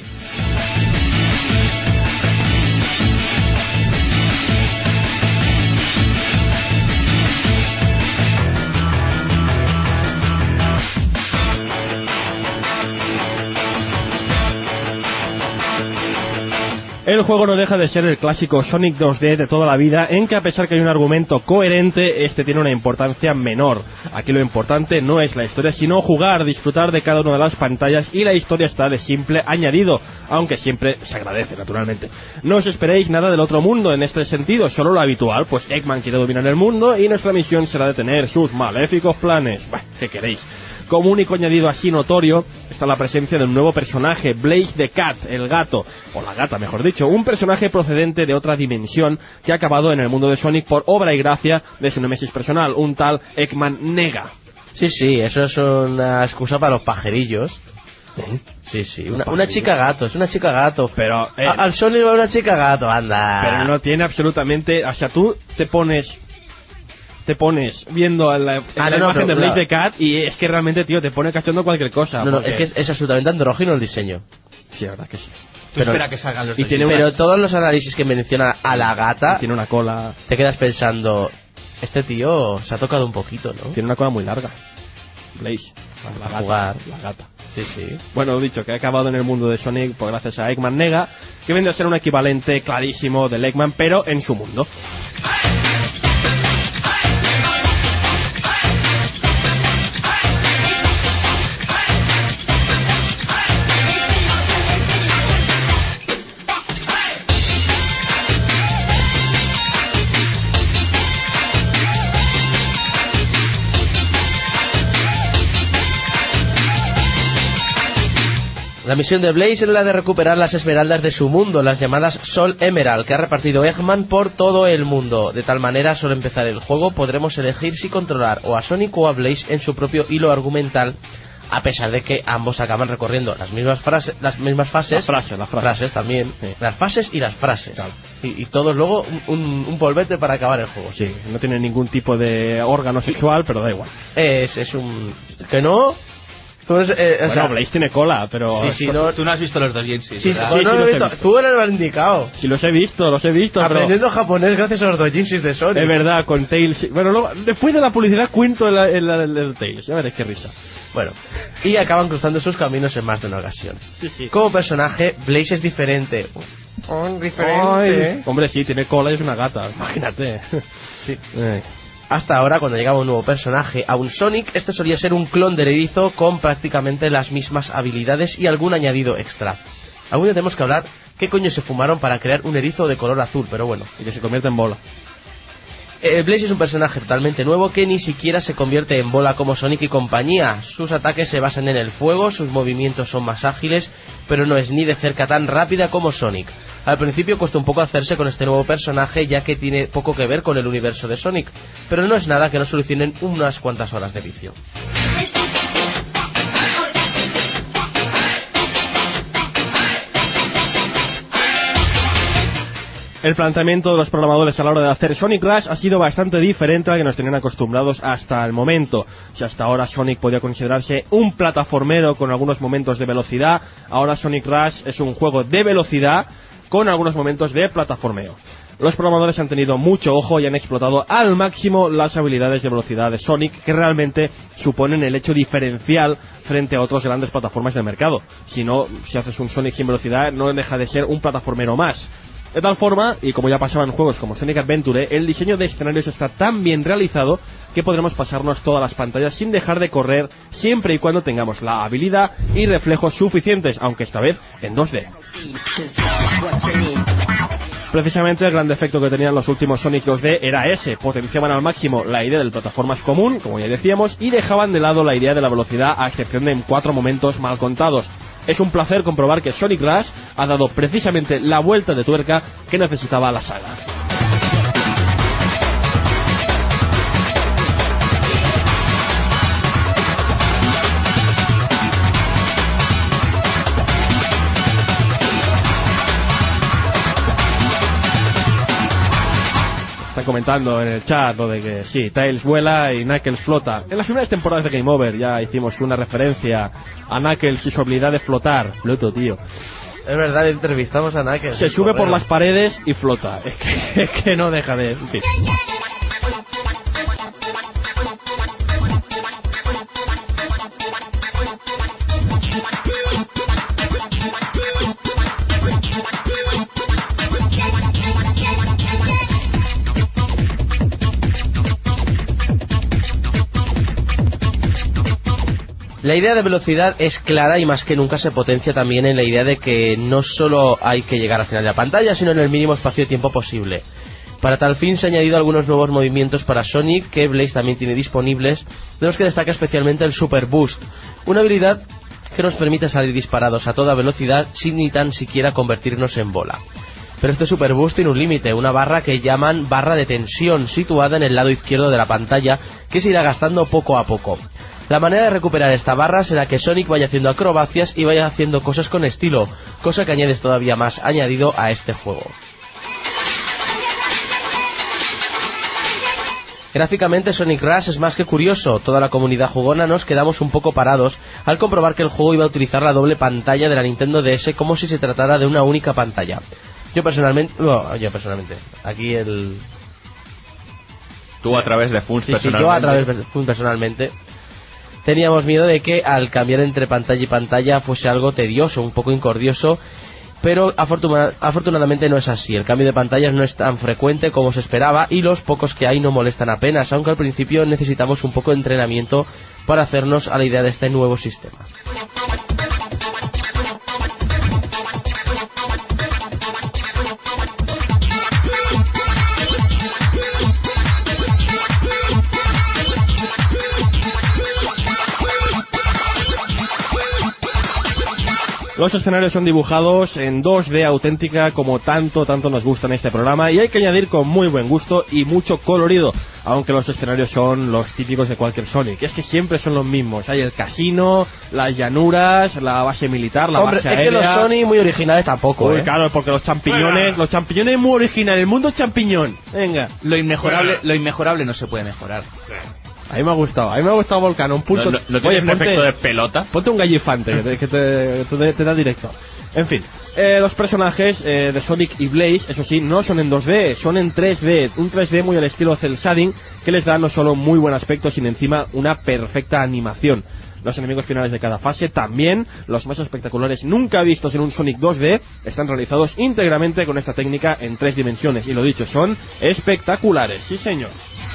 El juego no deja de ser el clásico Sonic 2D de toda la vida, en que a pesar que hay un argumento coherente, este tiene una importancia menor. Aquí lo importante no es la historia, sino jugar, disfrutar de cada una de las pantallas, y la historia está de simple añadido, aunque siempre se agradece, naturalmente. No os esperéis nada del otro mundo en este sentido, solo lo habitual, pues Eggman quiere dominar el mundo y nuestra misión será detener sus maléficos planes. Bah, ¿qué queréis? Como único añadido así notorio está la presencia de un nuevo personaje, Blaze the Cat, el gato, o la gata mejor dicho, un personaje procedente de otra dimensión que ha acabado en el mundo de Sonic por obra y gracia de su némesis personal, un tal Eggman Nega. Sí, eso es una excusa para los pajerillos. Sí, una chica gato, es una chica gato. Pero al Sonic va una chica gato, anda. Pero no tiene absolutamente, o sea, tú te pones viendo la imagen de Blaze the Cat y es que realmente, tío, te pone cachondo cualquier cosa. No, es que es absolutamente andrógino el diseño. Sí, la verdad que sí. Pero, espera que salgan los pero todos los análisis que mencionan a la gata, tiene una cola, te quedas pensando, este tío se ha tocado un poquito, ¿no? Tiene una cola muy larga. Blaze, la gata. Sí. Bueno, dicho, que ha acabado en el mundo de Sonic pues gracias a Eggman Nega, que viene a ser un equivalente clarísimo del Eggman, pero en su mundo. La misión de Blaze es la de recuperar las esmeraldas de su mundo, las llamadas Soul Emerald, que ha repartido Eggman por todo el mundo. De tal manera, solo empezar el juego, podremos elegir si controlar o a Sonic o a Blaze en su propio hilo argumental, a pesar de que ambos acaban recorriendo las mismas fases, las frases también, sí. Las fases y las frases, claro. Y todos luego un polvete para acabar el juego. Sí, no tiene ningún tipo de órgano sexual, pero da igual. Es un... que no... Bueno, Blaze tiene cola, pero... Sí, tú no has visto los doujinshis. Sí, no lo he visto. Tú eres el indicado. Sí, los he visto. Aprendiendo japonés gracias a los doujinshis de Sonic. Es verdad, con Tails... Bueno, luego, después de la publicidad cuento el Tails. Ya veréis qué risa. Bueno, y acaban cruzando sus caminos en más de una ocasión. Sí. Como personaje, Blaze es diferente. Ay, hombre, sí, tiene cola y es una gata. Imagínate. Sí. Hasta ahora, cuando llegaba un nuevo personaje a un Sonic, este solía ser un clon del erizo con prácticamente las mismas habilidades y algún añadido extra. Algún día tenemos que hablar qué coño se fumaron para crear un erizo de color azul, pero bueno. Y que se convierte en bola. Blaze es un personaje totalmente nuevo que ni siquiera se convierte en bola como Sonic y compañía. Sus ataques se basan en el fuego, sus movimientos son más ágiles, pero no es ni de cerca tan rápida como Sonic. Al principio cuesta un poco hacerse con este nuevo personaje, ya que tiene poco que ver con el universo de Sonic, pero no es nada que no solucionen unas cuantas horas de vicio. El planteamiento de los programadores a la hora de hacer Sonic Rush ha sido bastante diferente al que nos tenían acostumbrados hasta el momento. Si hasta ahora Sonic podía considerarse un plataformero con algunos momentos de velocidad, ahora Sonic Rush es un juego de velocidad con algunos momentos de plataformeo. Los programadores han tenido mucho ojo y han explotado al máximo las habilidades de velocidad de Sonic, que realmente suponen el hecho diferencial frente a otras grandes plataformas del mercado. Si no, si haces un Sonic sin velocidad, no deja de ser un plataformero más. De tal forma, y como ya pasaba en juegos como Sonic Adventure, el diseño de escenarios está tan bien realizado que podremos pasarnos todas las pantallas sin dejar de correr, siempre y cuando tengamos la habilidad y reflejos suficientes, aunque esta vez en 2D. Precisamente el gran defecto que tenían los últimos Sonic 2D era ese: potenciaban al máximo la idea del plataformas común, como ya decíamos, y dejaban de lado la idea de la velocidad, a excepción de 4 momentos mal contados. Es un placer comprobar que Sonic Rush ha dado precisamente la vuelta de tuerca que necesitaba la saga. Están comentando en el chat lo de que sí, Tails vuela y Knuckles flota. En las primeras temporadas de Game Over ya hicimos una referencia a Knuckles y su habilidad de flotar. Floto, tío. Es verdad, entrevistamos a Knuckles. Se sube por las paredes y flota. Es que no deja de... En fin. La idea de velocidad es clara y más que nunca se potencia también en la idea de que no solo hay que llegar al final de la pantalla, sino en el mínimo espacio de tiempo posible. Para tal fin se han añadido algunos nuevos movimientos para Sonic que Blaze también tiene disponibles, de los que destaca especialmente el Super Boost, una habilidad que nos permite salir disparados a toda velocidad sin ni tan siquiera convertirnos en bola. Pero este Super Boost tiene un límite, una barra que llaman barra de tensión, situada en el lado izquierdo de la pantalla, que se irá gastando poco a poco. La manera de recuperar esta barra será que Sonic vaya haciendo acrobacias y vaya haciendo cosas con estilo, cosa que añades todavía más añadido a este juego. Gráficamente Sonic Rush es más que curioso. Toda la comunidad jugona nos quedamos un poco parados al comprobar que el juego iba a utilizar la doble pantalla de la Nintendo DS como si se tratara de una única pantalla. Yo personalmente, aquí el... Tú a través de Funs personalmente. Sí, yo a través de Funs personalmente. Teníamos miedo de que al cambiar entre pantalla y pantalla fuese algo tedioso, un poco incordioso, pero afortunadamente no es así. El cambio de pantallas no es tan frecuente como se esperaba y los pocos que hay no molestan apenas, aunque al principio necesitamos un poco de entrenamiento para hacernos a la idea de este nuevo sistema. Los escenarios son dibujados en 2D auténtica, como tanto nos gusta en este programa, y hay que añadir con muy buen gusto y mucho colorido, aunque los escenarios son los típicos de cualquier Sonic. Es que siempre son los mismos. Hay el casino, las llanuras, la base militar, la base aérea. Es que los Sonic muy originales tampoco, Uy, claro, porque los champiñones es muy original, el mundo champiñón. Venga. Lo inmejorable no se puede mejorar. A mí me ha gustado Volcano, un punto. ¿No tiene un efecto de pelota? Ponte un gallifante que te da directo. En fin, los personajes de Sonic y Blaze, eso sí, no son en 2D, son en 3D. Un 3D muy al estilo cel shading, que les da no solo muy buen aspecto, sino encima una perfecta animación. Los enemigos finales de cada fase, también los más espectaculares nunca vistos en un Sonic 2D, están realizados íntegramente con esta técnica en 3 dimensiones. Y lo dicho, son espectaculares, sí señor.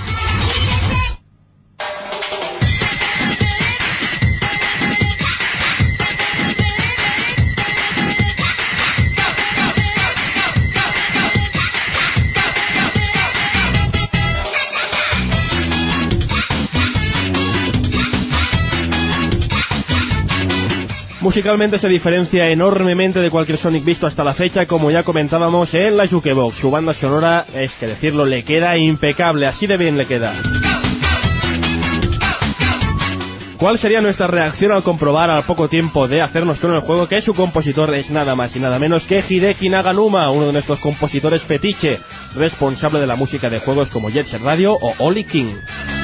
Musicalmente se diferencia enormemente de cualquier Sonic visto hasta la fecha, como ya comentábamos en la Jukebox. Su banda sonora, es que decirlo, le queda impecable, así de bien le queda. ¿Cuál sería nuestra reacción al comprobar al poco tiempo de hacernos con el juego que su compositor es nada más y nada menos que Hideki Naganuma, uno de nuestros compositores fetiche, responsable de la música de juegos como Jet Set Radio o Oli King?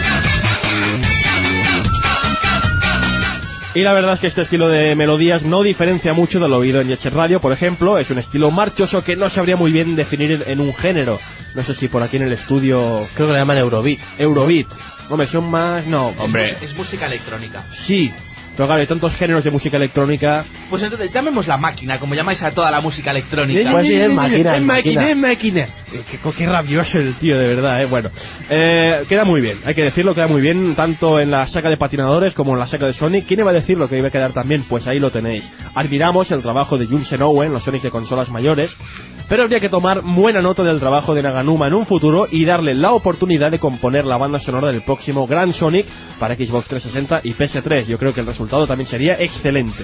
Y la verdad es que este estilo de melodías no diferencia mucho de lo oído en Jet Set Radio, por ejemplo. Es un estilo marchoso que no sabría muy bien definir en un género. No sé si por aquí en el estudio... Creo que lo llaman Eurobeat. Eurobeat. Hombre, son más... No, hombre. Es música electrónica. Sí, pero claro, hay tantos géneros de música electrónica. Pues entonces llamémosla máquina, como llamáis a toda la música electrónica. Pues sí, es máquina. Qué rabioso el tío, de verdad, Bueno, queda muy bien, hay que decirlo, queda muy bien, tanto en la saga de patinadores como en la saga de Sonic. ¿Quién iba a decir lo que iba a quedar también? Pues ahí lo tenéis. Admiramos el trabajo de Jun Owen, los Sonic de consolas mayores, pero habría que tomar buena nota del trabajo de Naganuma en un futuro y darle la oportunidad de componer la banda sonora del próximo Gran Sonic para Xbox 360 y PS3. Yo creo que el resultado también sería excelente.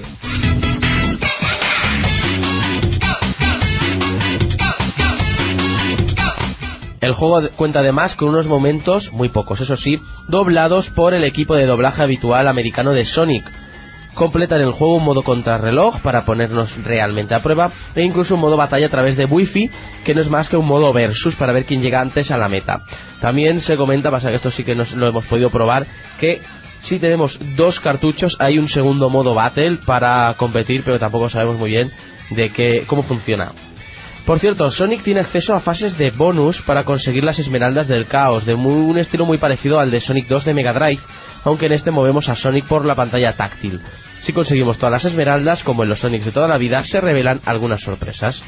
El juego cuenta además con unos momentos, muy pocos eso sí, doblados por el equipo de doblaje habitual americano de Sonic. Completan el juego un modo contrarreloj para ponernos realmente a prueba, e incluso un modo batalla a través de Wi-Fi, que no es más que un modo versus para ver quién llega antes a la meta. También se comenta, pasa que esto sí que no lo hemos podido probar, que si tenemos 2 cartuchos hay un segundo modo battle para competir, pero tampoco sabemos muy bien cómo funciona. Por cierto, Sonic tiene acceso a fases de bonus para conseguir las esmeraldas del caos, de un estilo muy parecido al de Sonic 2 de Mega Drive, aunque en este movemos a Sonic por la pantalla táctil. Si conseguimos todas las esmeraldas, como en los Sonics de toda la vida, se revelan algunas sorpresas.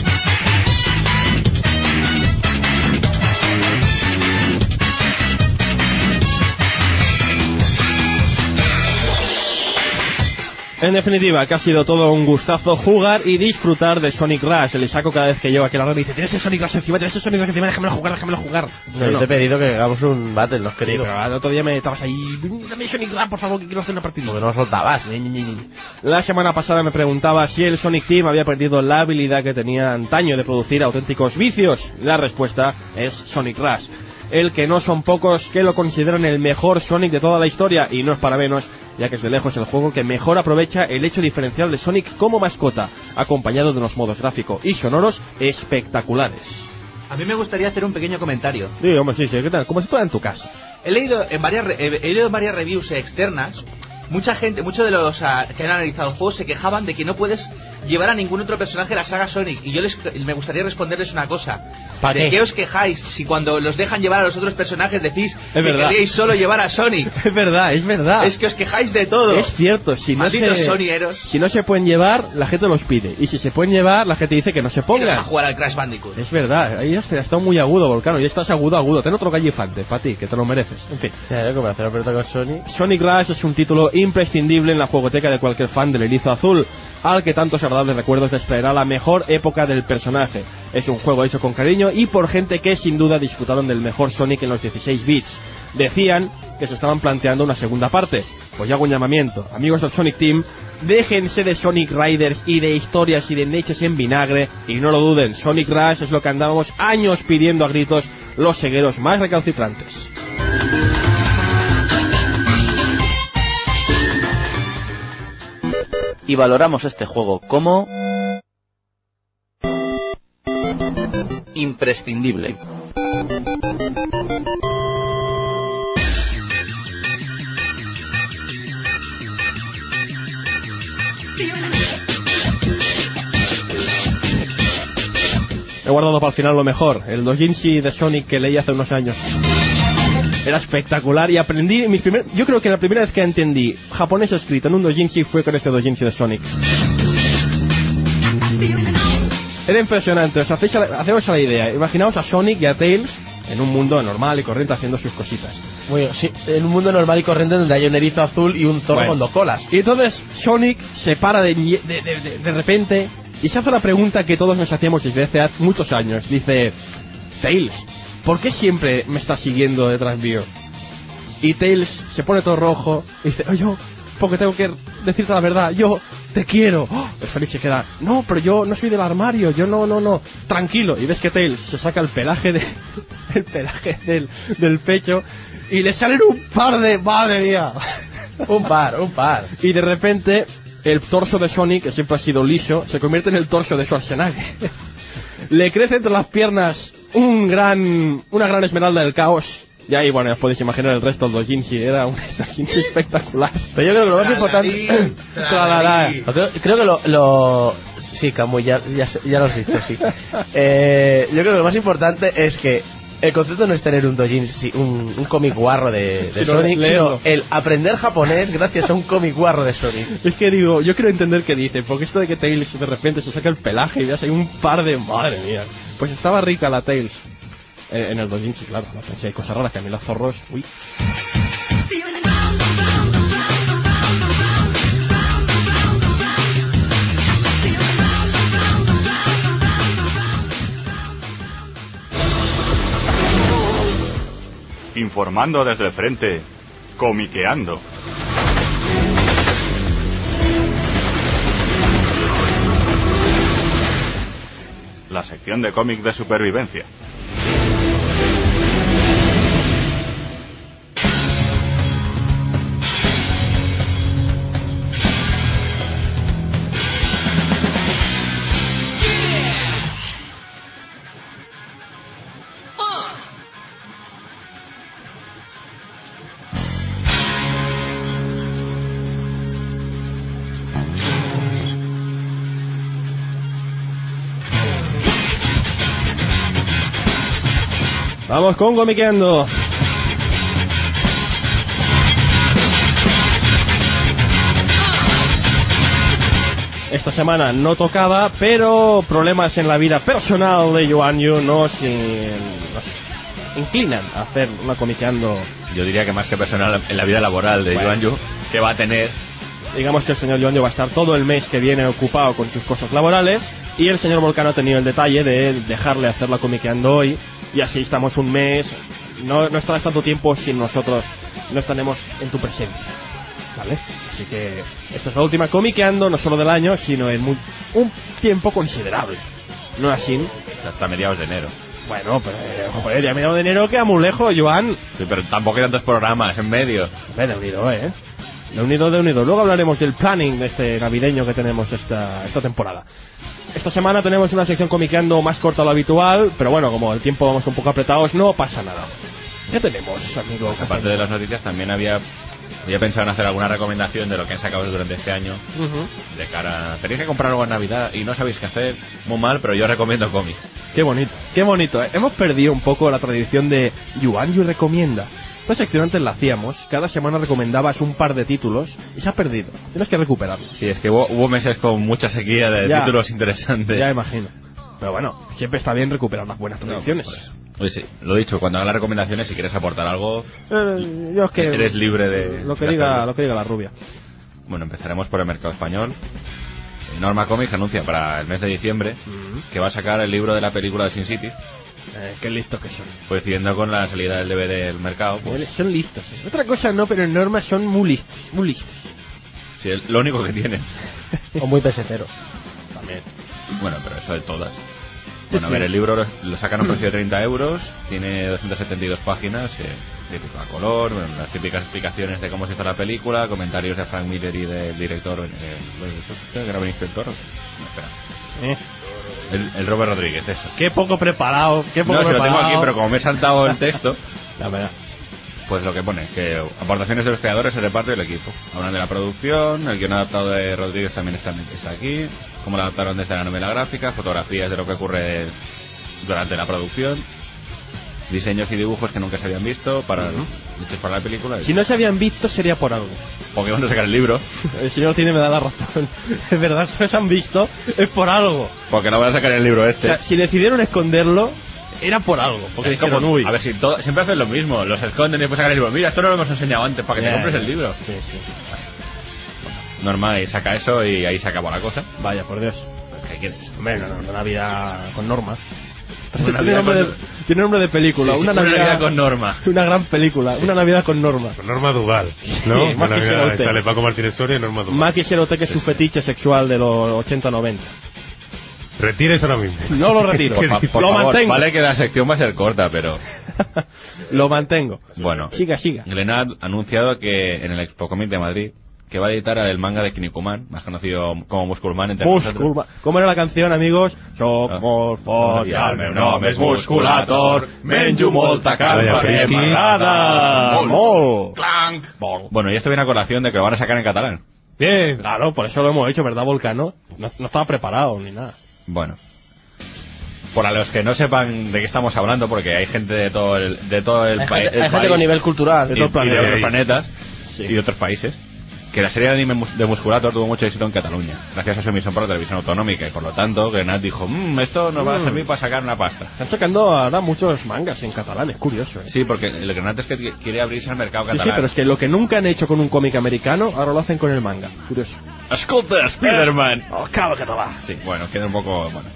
En definitiva, que ha sido todo un gustazo jugar y disfrutar de Sonic Rush. Le saco cada vez que llego aquí a la red y dice: ¿tienes el Sonic Rush encima? Déjamelo jugar. No, te he pedido que hagamos un battle, no has querido. Sí, pero el otro día me estabas ahí: dame Sonic Rush, por favor, que quiero hacer una partida. Porque no lo soltabas. La semana pasada me preguntaba si el Sonic Team había perdido la habilidad que tenía antaño de producir auténticos vicios. La respuesta es Sonic Rush. El que no son pocos que lo consideran el mejor Sonic de toda la historia, y no es para menos, ya que es de lejos el juego que mejor aprovecha el hecho diferencial de Sonic como mascota, acompañado de unos modos gráficos y sonoros espectaculares. A mí me gustaría hacer un pequeño comentario. Sí, hombre, sí, ¿qué tal? Como si estuviera en tu casa. He leído en varias reviews externas. Muchos de los que han analizado el juego se quejaban de que no puedes llevar a ningún otro personaje de la saga Sonic. Y yo me gustaría responderles una cosa. ¿De qué os quejáis si cuando los dejan llevar a los otros personajes decís que queríais solo llevar a Sonic? Es verdad. Es que os quejáis de todo. Es cierto, si no se pueden llevar, la gente los pide. Y si se pueden llevar, la gente dice que no se pongan. A jugar al Crash Bandicoot. Es verdad, ahí has estado muy agudo, Volcano. Y estás agudo. Ten otro gallifante para ti, que te lo mereces. En fin. Sonic Rush es un título imprescindible en la jugoteca de cualquier fan del erizo azul, al que tantos agradables recuerdos les traerá la mejor época del personaje. Es un juego hecho con cariño y por gente que sin duda disfrutaron del mejor Sonic en los 16 bits. decían que se estaban planteando una segunda parte. Pues yo hago un llamamiento, amigos del Sonic Team, déjense de Sonic Riders y de historias y de leches en vinagre, y no lo duden, Sonic Rush es lo que andábamos años pidiendo a gritos los segueros más recalcitrantes. Y valoramos este juego como imprescindible. He guardado para el final lo mejor, el doujinshi de Sonic que leí hace unos años. Era espectacular y aprendí yo creo que la primera vez que entendí japonés escrito en un doujinshi fue con este doujinshi de Sonic. Era impresionante, o sea, hacemos la idea, imaginaos a Sonic y a Tails en un mundo normal y corriente haciendo sus cositas. Bueno, sí, en un mundo normal y corriente donde hay un erizo azul y un zorro con 2 colas. Y entonces Sonic se para de repente y se hace la pregunta que todos nos hacíamos desde hace muchos años. Dice, Tails, ¿por qué siempre me estás siguiendo detrás mío? Y Tails se pone todo rojo y dice, yo, porque tengo que decirte la verdad, yo te quiero. El Sonic se queda, no, pero yo no soy del armario, yo no, tranquilo. Y ves que Tails se saca el pelaje del pecho y le salen un par de, madre mía. un par. Y de repente el torso de Sonic, que siempre ha sido liso, se convierte en el torso de Schwarzenegger. Le crece entre las piernas una gran esmeralda del caos. Y ahí, bueno, ya podéis imaginar el resto del doujinshi. Era un doujinshi espectacular. Pero yo creo que lo más importante... creo que lo... Sí, Camuy, ya lo has visto, sí. Yo creo que lo más importante es que el concepto no es tener un doujinshi, un cómic guarro de Sonic, sino el aprender japonés gracias a un cómic guarro de Sonic. Es que digo, yo quiero entender qué dice, porque esto de que Tails de repente se saca el pelaje y veas hay un par de... Madre mía. Pues estaba rica la Tails. En el doujinshi, claro, no pensé, hay cosas raras que a mí los zorros... Uy. Informando desde el frente, comiqueando. La sección de cómic de supervivencia. Vamos con Comiqueando. Esta semana no tocaba, pero problemas en la vida personal de Yuan Yu nos inclinan a hacer una Comiqueando. Yo diría que más que personal, en la vida laboral de Yuan Yu, que va a tener... Digamos que el señor Yuan Yu va a estar todo el mes que viene ocupado con sus cosas laborales, y el señor Volcano ha tenido el detalle de dejarle hacer la Comiqueando hoy, y así estamos un mes. No estarás tanto tiempo sin nosotros, no estaremos en tu presencia, ¿vale? Así que esta es la última Comiqueando, no solo del año, sino en un tiempo considerable. No así hasta mediados de enero. Bueno, pero joder, ya mediados de enero queda muy lejos, Joan. Sí, pero tampoco hay tantos programas en medio. De unido. Luego hablaremos del planning de este navideño que tenemos esta temporada. Esta semana tenemos una sección Comiqueando más corta de lo habitual, pero bueno, como el tiempo vamos un poco apretados, no pasa nada. ¿Qué tenemos, amigo? Pues aparte de las noticias, también había pensado en hacer alguna recomendación de lo que han sacado durante este año. De cara, tenéis que comprar algo en Navidad y no sabéis qué hacer, muy mal, pero yo recomiendo cómics. Qué bonito. Hemos perdido un poco la tradición de Yuan Yu recomienda. Esta sección antes la hacíamos, cada semana recomendabas un par de títulos y se ha perdido. Tienes que recuperarlo. Sí, es que hubo meses con mucha sequía de títulos interesantes. Ya imagino. Pero bueno, siempre está bien recuperar las buenas tradiciones. Pues sí, lo he dicho, cuando haga las recomendaciones, si quieres aportar algo, yo es que eres libre de... Lo que diga la rubia. Bueno, empezaremos por el mercado español. Norma Comics anuncia para el mes de diciembre que va a sacar el libro de la película de Sin City. Qué listos que son. Coincidiendo con la salida del DVD del mercado. Pues, Son listos. Otra cosa no, pero en Norma son muy listos. Muy listos. sí, es lo único que tienen. O muy pesetero. También. Bueno, pero eso de todas. Bueno, a ver, el libro lo sacan a un precio de 30 euros, tiene 272 páginas, típico a color, bueno, las típicas explicaciones de cómo se hizo la película, comentarios de Frank Miller y del director, que era Benicio del Toro. No, espera. El Robert Rodríguez, eso. Qué poco preparado, qué poco No, si lo preparado. tengo aquí, pero como me he saltado el texto, La verdad. pues lo que pone, que aportaciones de los creadores, el reparto y el equipo. Hablan de la producción, el guion adaptado de Rodríguez también está aquí, cómo lo adaptaron desde la novela gráfica, fotografías de lo que ocurre durante la producción, diseños y dibujos que nunca se habían visto hechos para la película. Si no se habían visto sería por algo. Porque van a sacar el libro. El señor Cine me da la razón. Es verdad, si no se han visto es por algo. Porque no van a sacar el libro O este. sea, si decidieron esconderlo era por algo. Porque Es como, dijeron, uy. a ver, si siempre hacen lo mismo, los esconden y después sacan el libro. Mira, esto no lo hemos enseñado antes para que te compres el libro. Sí, sí. Norma y saca eso y ahí se acabó la cosa. Vaya, por Dios. ¿Qué quieres? Hombre, no, una vida con Norma. Una Tiene nombre de película. Sí, una una Navidad Navidad con Norma. Una gran película. Una Navidad con Norma. Con Norma Duval, ¿no? Sí, Una Maki Navidad, Serotec. sale Paco Martínez Soria y Norma Duval. Maki Serotec es su fetiche sexual de los 80-90. Retires ahora mismo. No lo retiro. Por Lo favor, mantengo. vale que la sección va a ser corta, pero... Lo mantengo. Bueno, Siga. Glenad ha anunciado que en el Expo Comic de Madrid que va a editar el manga de Kinnikuman, más conocido como Musculman entre nosotros. ¿Cómo era la canción, amigos? Somos el meu nom és Musculator, menjo molta carn preparada. Molt. Clank. Bueno, y esto viene a colación de que lo van a sacar en catalán. Bien. Claro, por eso lo hemos hecho, ¿verdad, Volcano? No estaba preparado ni nada. Bueno. Para los que no sepan de qué estamos hablando, porque hay gente de todo el país. Hay gente con nivel cultural. De otros planetas y de otros países. Que la serie de anime de Musculator tuvo mucho éxito en Cataluña, gracias a su emisión por la televisión autonómica, y por lo tanto Grenat dijo, esto nos va a servir para sacar una pasta. Están sacando ahora muchos mangas en catalán, es curioso, ¿eh? Sí, porque el Grenat es que quiere abrirse al mercado catalán. Sí, pero es que lo que nunca han hecho con un cómic americano, ahora lo hacen con el manga, curioso. ¡Escolta, Spiderman! ¡Cabo catalán! Sí, bueno, queda un poco... bueno.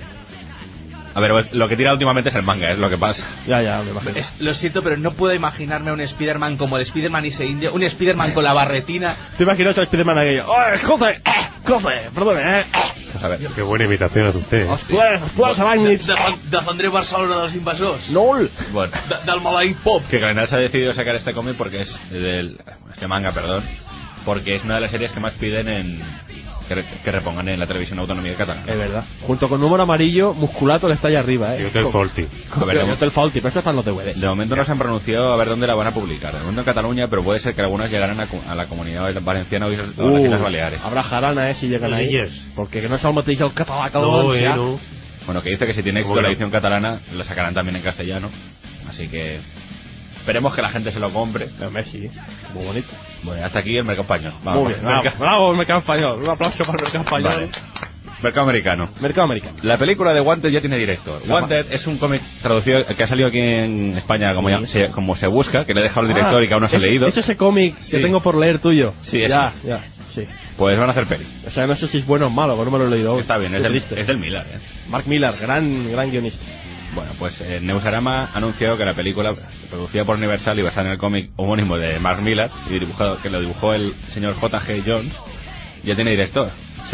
A ver, lo que tira últimamente es el manga, es lo que pasa. Ya, me imagino. Lo siento, pero no puedo imaginarme a un Spider-Man como el Spider-Man ese indio, un Spider-Man con la barretina. ¿Te imaginas al Spider-Man aquello? ¡Oh, joder! Perdón, Pues a ver. Qué buena imitación hace usted. Ostres, aràcnids! Defendré Barcelona dels invasors. ¡Nol! Bueno. Del maleït pop. Que Grenat se ha decidido sacar este cómic porque es este manga, perdón, porque es una de las series que más piden que repongan en la televisión autonómica catalana. Es verdad. Junto con Número Amarillo, Musculator está allá arriba, Y Hotel Faulty. Hotel Faulty, pero eso están los DVDs. De momento no se han pronunciado a ver dónde la van a publicar. De momento en Cataluña, pero puede ser que algunas llegaran a la comunidad valenciana o a las Islas Baleares. Habrá jarana, si llegan ahí. Porque que no es el mateix el català que el No, valencià. no. Bueno, que dice que si tiene éxito Bueno. la edición catalana, la sacarán también en castellano. Así que esperemos que la gente se lo compre. Sí, muy bonito. Bueno, hasta aquí el mercado español. Muy bien, bravo el mercado español. Un aplauso para el mercado español. Vale. Mercado americano. Mercado americano. La película de Wanted ya tiene director. Wanted es un cómic traducido que ha salido aquí en España como se busca, que le he dejado el director y que aún no se ha leído. Es ese cómic que Sí. tengo por leer tuyo. Sí, ya, sí. Pues van a hacer peli. O sea, no sé si es bueno o malo, porque no me lo he leído. Está bien, Qué triste. es del Miller. Mark Millar, gran guionista. Bueno, pues Neusarama ha anunciado que la película, producida por Universal y basada en el cómic homónimo de Mark Millar, y que lo dibujó el señor J.G. Jones, ya tiene director.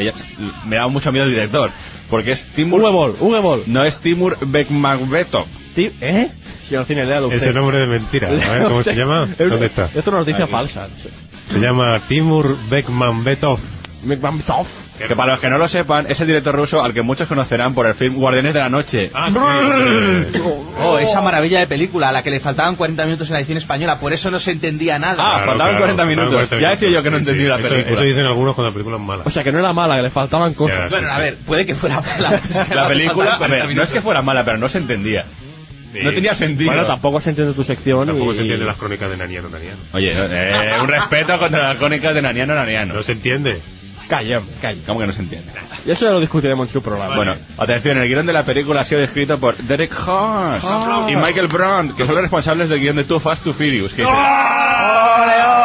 Me da mucho miedo el director, porque es Timur... Uwe Boll. No es Timur Bekmambetov. ¿Eh? Si al cine, léalo usted. Ese nombre de mentira. A ver, ¿cómo se llama? ¿Dónde está? Esto es una noticia falsa. Se llama Timur Bekmambetov. Bekmambetov. Que para los que no lo sepan, es el director ruso al que muchos conocerán por el film Guardianes de la Noche. Ah, sí. Oh, esa maravilla de película a la que le faltaban 40 minutos en la edición española, por eso no se entendía nada. Faltaban 40 minutos. Ya decía yo que no entendí la película. Eso dicen algunos cuando la película es mala. O sea, que no era mala, que le faltaban cosas. Bueno, a ver, puede que fuera mala. La película, a ver, no es que fuera mala, pero no se entendía. Sí. No tenía sentido. Bueno, tampoco se entiende tu sección. Tampoco se entiende las crónicas de Naniano. Oye, un respeto contra las crónicas de Naniano. No se entiende. Calla. ¿Cómo que no se entiende? Y eso ya lo discutiremos en su programa. Bueno, atención, el guión de la película ha sido escrito por Derek Hart y Michael Brandt, que son los responsables del guión de Too Fast, Too Furious. Que dice,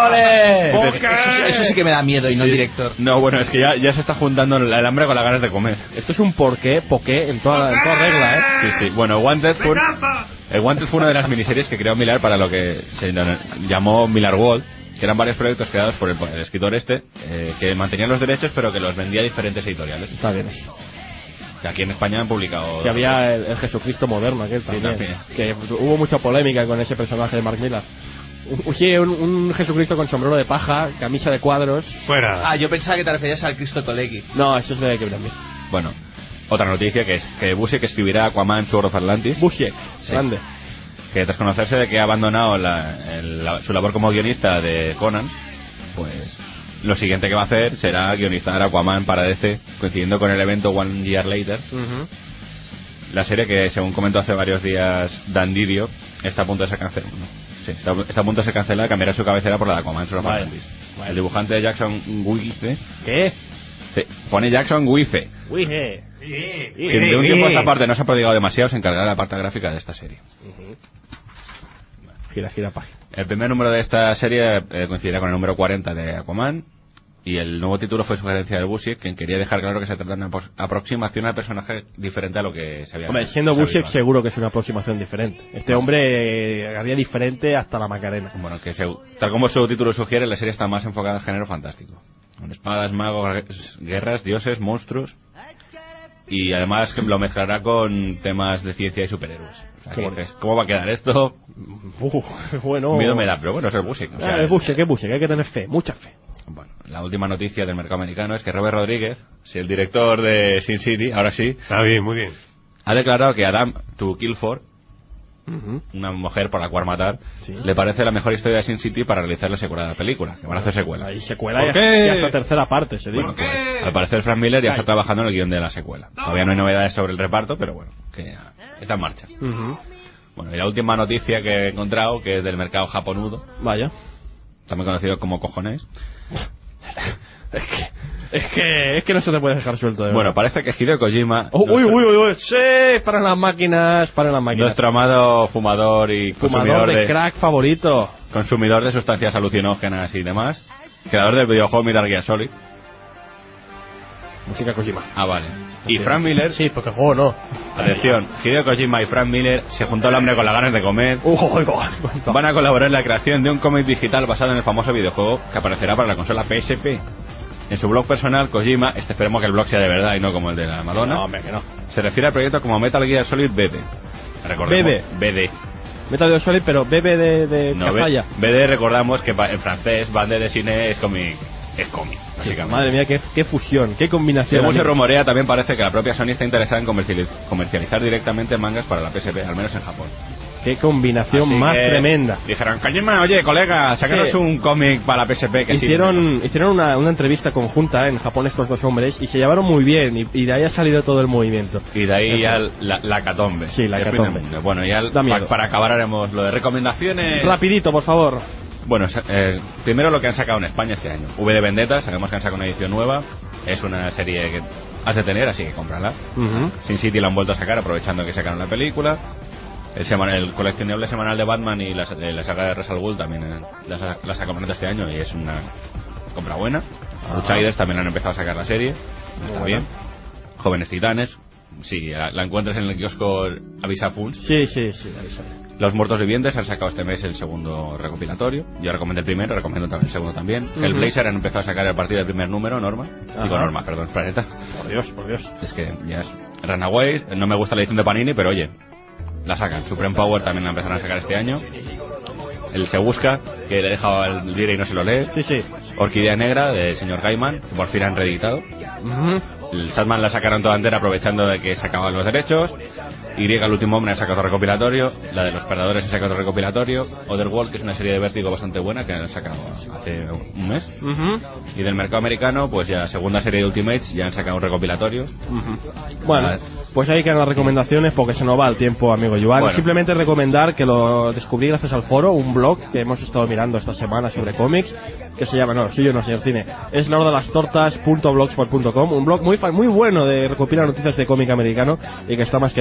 ¡Ole! Eso sí que me da miedo y no el director. No, bueno, es que ya se está juntando el hambre con las ganas de comer. Esto es un poké en toda regla, ¿eh? Sí. Bueno, Wanted fue una de las miniseries que creó Millar para lo que se llamó Millar World, que eran varios proyectos creados por el escritor que mantenían los derechos pero que los vendía a diferentes editoriales. Está bien eso. Que aquí en España han publicado... Que había el Jesucristo moderno aquel también. Que hubo mucha polémica con ese personaje de Mark Millar. Un Jesucristo con sombrero de paja, camisa de cuadros. Fuera. Yo pensaba que te referías al Cristo Colegui. No, eso es de que también. Bueno, otra noticia que es que Busiek escribirá Aquaman Sword of Atlantis. Busiek, grande. Que tras conocerse de que ha abandonado su labor como guionista de Conan, pues lo siguiente que va a hacer será guionizar Aquaman para DC, coincidiendo con el evento One Year Later. La serie que, según comentó hace varios días Dan Didio, está a punto de ser cancelada. Está a punto de ser cancelada, cambiará su cabecera por la de Aquaman Sword of Atlantis. El dibujante de Jackson Wife. ¿Qué? Sí, pone Jackson Wife. Que de un tiempo a esta parte no se ha prodigado demasiado, se encargará de la parte gráfica de esta serie. Gira página. El primer número de esta serie coincidirá con el número 40 de Aquaman, y el nuevo título fue sugerencia de Busiek, quien quería dejar claro que se trata de una aproximación al personaje diferente a lo que se había... Hombre, siendo Busiek seguro que es una aproximación diferente. Este hombre haría diferente hasta la Macarena. Bueno, que tal como su título sugiere, la serie está más enfocada al género fantástico. Con espadas, magos, guerras, dioses, monstruos... Y además que lo mezclará con temas de ciencia y superhéroes. O sea, ¿cómo va a quedar esto? Bueno... Miedo me da, pero bueno, es el Busiek. O sea, es Busiek, hay que tener fe, mucha fe. Bueno, la última noticia del mercado americano es que Robert Rodríguez, el director de Sin City, ahora sí... Está bien, muy bien. Ha declarado que Adam to Kill For, una mujer por la cual matar, le parece la mejor historia de Sin City para realizar la secuela de la película, que van a hacer secuela. Y secuela y hasta tercera parte, se dice. Bueno, pues, al parecer Frank Miller ya está trabajando en el guión de la secuela. Todavía no hay novedades sobre el reparto, pero bueno, que ya está en marcha. Bueno, y la última noticia que he encontrado, que es del mercado japonudo. Vaya. También conocido como cojones. Es que no se te puede dejar suelto. Bueno, parece que Hideo Kojima... Uy, sí, para las máquinas. Nuestro amado fumador y fumador de crack favorito. Consumidor de sustancias alucinógenas y demás. Creador del videojuego Metal Gear Solid. Música Kojima. Ah, vale. Y Frank Miller... Sí, porque el juego no. Atención, Hideo Kojima y Frank Miller se juntó el hambre con las ganas de comer. Van a colaborar en la creación de un cómic digital basado en el famoso videojuego que aparecerá para la consola PSP. En su blog personal, Kojima, esperemos que el blog sea de verdad y no como el de la Madonna. No, hombre, que no. Se refiere al proyecto como Metal Gear Solid BD. BD. Metal Gear Solid, pero BB de Cazalla. BD, recordamos que en francés, bande de cine es cómic. Es cómic, básicamente. Madre mía, qué fusión, qué combinación. Según se rumorea, también parece que la propia Sony está interesada en comercializar directamente mangas para la PSP, al menos en Japón. Qué combinación más tremenda. Dijeron, Kojima, oye, colega, sácanos un cómic para la PSP. Que hicieron una entrevista conjunta en Japón estos dos hombres y se llevaron muy bien y de ahí ha salido todo el movimiento. Y de ahí ya la catombe. Sí, la catombe. Bueno, ya para acabar haremos lo de recomendaciones. Rapidito, por favor. Bueno, primero lo que han sacado en España este año. V de Vendetta, sabemos que han sacado una edición nueva. Es una serie que has de tener, así que cómprala. Sin City la han vuelto a sacar aprovechando que sacaron la película. El coleccionable semanal de Batman y la saga de Ra's al Ghul también la sacaron este año y es una compra buena. Outsiders también han empezado a sacar la serie. Está bien. Jóvenes Titanes. Sí, la encuentras en el kiosco Avisa Funs. Sí, Avisa. Los Muertos Vivientes han sacado este mes el segundo recopilatorio. Yo recomendé el primero, recomiendo también el segundo también. El Blazer han empezado a sacar a partir del primer número, Planeta. Por Dios. Es que ya es Runaway. No me gusta la edición de Panini, pero oye, la sacan. Supreme Power también la empezaron a sacar este año. El Se Busca, que le he dejado el libro y no se lo lee. Sí. Orquídea Negra, del señor Gaiman, que por fin han reeditado. El Sandman la sacaron toda entera aprovechando de que se acababan los derechos. Y el último hombre ha sacado otro recopilatorio. La de los Perdedores ha sacado otro recopilatorio. Otherworld, que es una serie de Vértigo bastante buena que han sacado hace un mes. Y del mercado americano, pues ya segunda serie de Ultimates, ya han sacado un recopilatorio. Bueno, pues ahí quedan las recomendaciones porque se nos va el tiempo, amigo Joan. Bueno. Simplemente recomendar que lo descubrí gracias al foro, un blog que hemos estado mirando esta semana sobre cómics, que se llama, señor Cine, es lahoradelastortas.blogspot.com, un blog muy bueno de recopilar noticias de cómic americano y que está más que bien. Es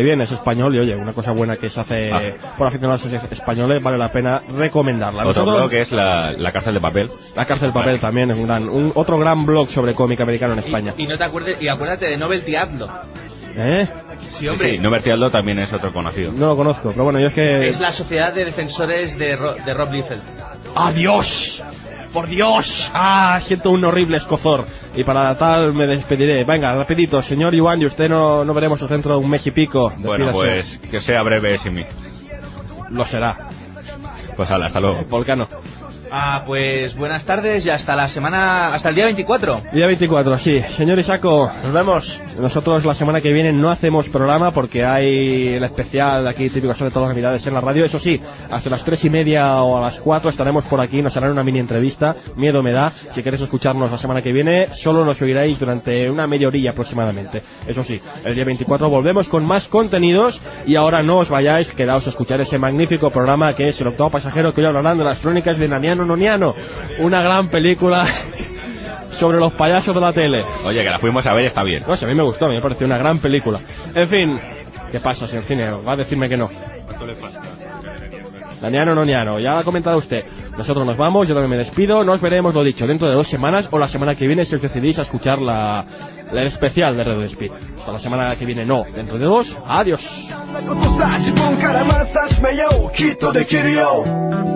español y oye, una cosa buena que se hace por aficionados españoles, vale la pena recomendarla. Otro blog que es la Cárcel de Papel. La Cárcel de Papel también es otro gran blog sobre cómic americano en España. Y no te acuerdes, y acuérdate de Novelty Adlo. Sí, hombre. Sí, Novelty Adlo también es otro conocido. No lo conozco, pero bueno, yo es que... Es la Sociedad de Defensores de Rob Liefeld. ¡Adiós! ¡Por Dios! Siento un horrible escozor. Y para tal me despediré. Venga, rapidito, señor Iván, y usted no veremos dentro de un mes y pico. Bueno, pues que sea breve sin mí. Lo será. Pues hala, hasta luego. Volcano. Pues buenas tardes y hasta el día 24. Día 24, sí. Señor Isaco, nos vemos. Nosotros la semana que viene no hacemos programa porque hay el especial aquí típico sobre todas las navidades en la radio. Eso sí, hasta las 3:30 o a las 4 estaremos por aquí, nos harán una mini entrevista. Miedo me da. Si queréis escucharnos la semana que viene, solo nos oiréis durante una media horilla aproximadamente. Eso sí, el día 24 volvemos con más contenidos y ahora no os vayáis, quedaos a escuchar ese magnífico programa que es El Octavo Pasajero, que hoy hablarán de las crónicas de Naniano Noniano, una gran película sobre los payasos de la tele. Oye, que la fuimos a ver, está bien. No sé, a mí me gustó, a mí me pareció una gran película. En fin, ¿qué pasa, señor Cine? Va a decirme que no. ¿Cuánto le falta? Naniano Noniano, ya lo ha comentado usted. Nosotros nos vamos, yo también me despido. Nos veremos, lo dicho, dentro de 2 semanas o la semana que viene si os decidís a escuchar el especial de Radio Despí. Hasta la semana que viene no, dentro de 2. Adiós.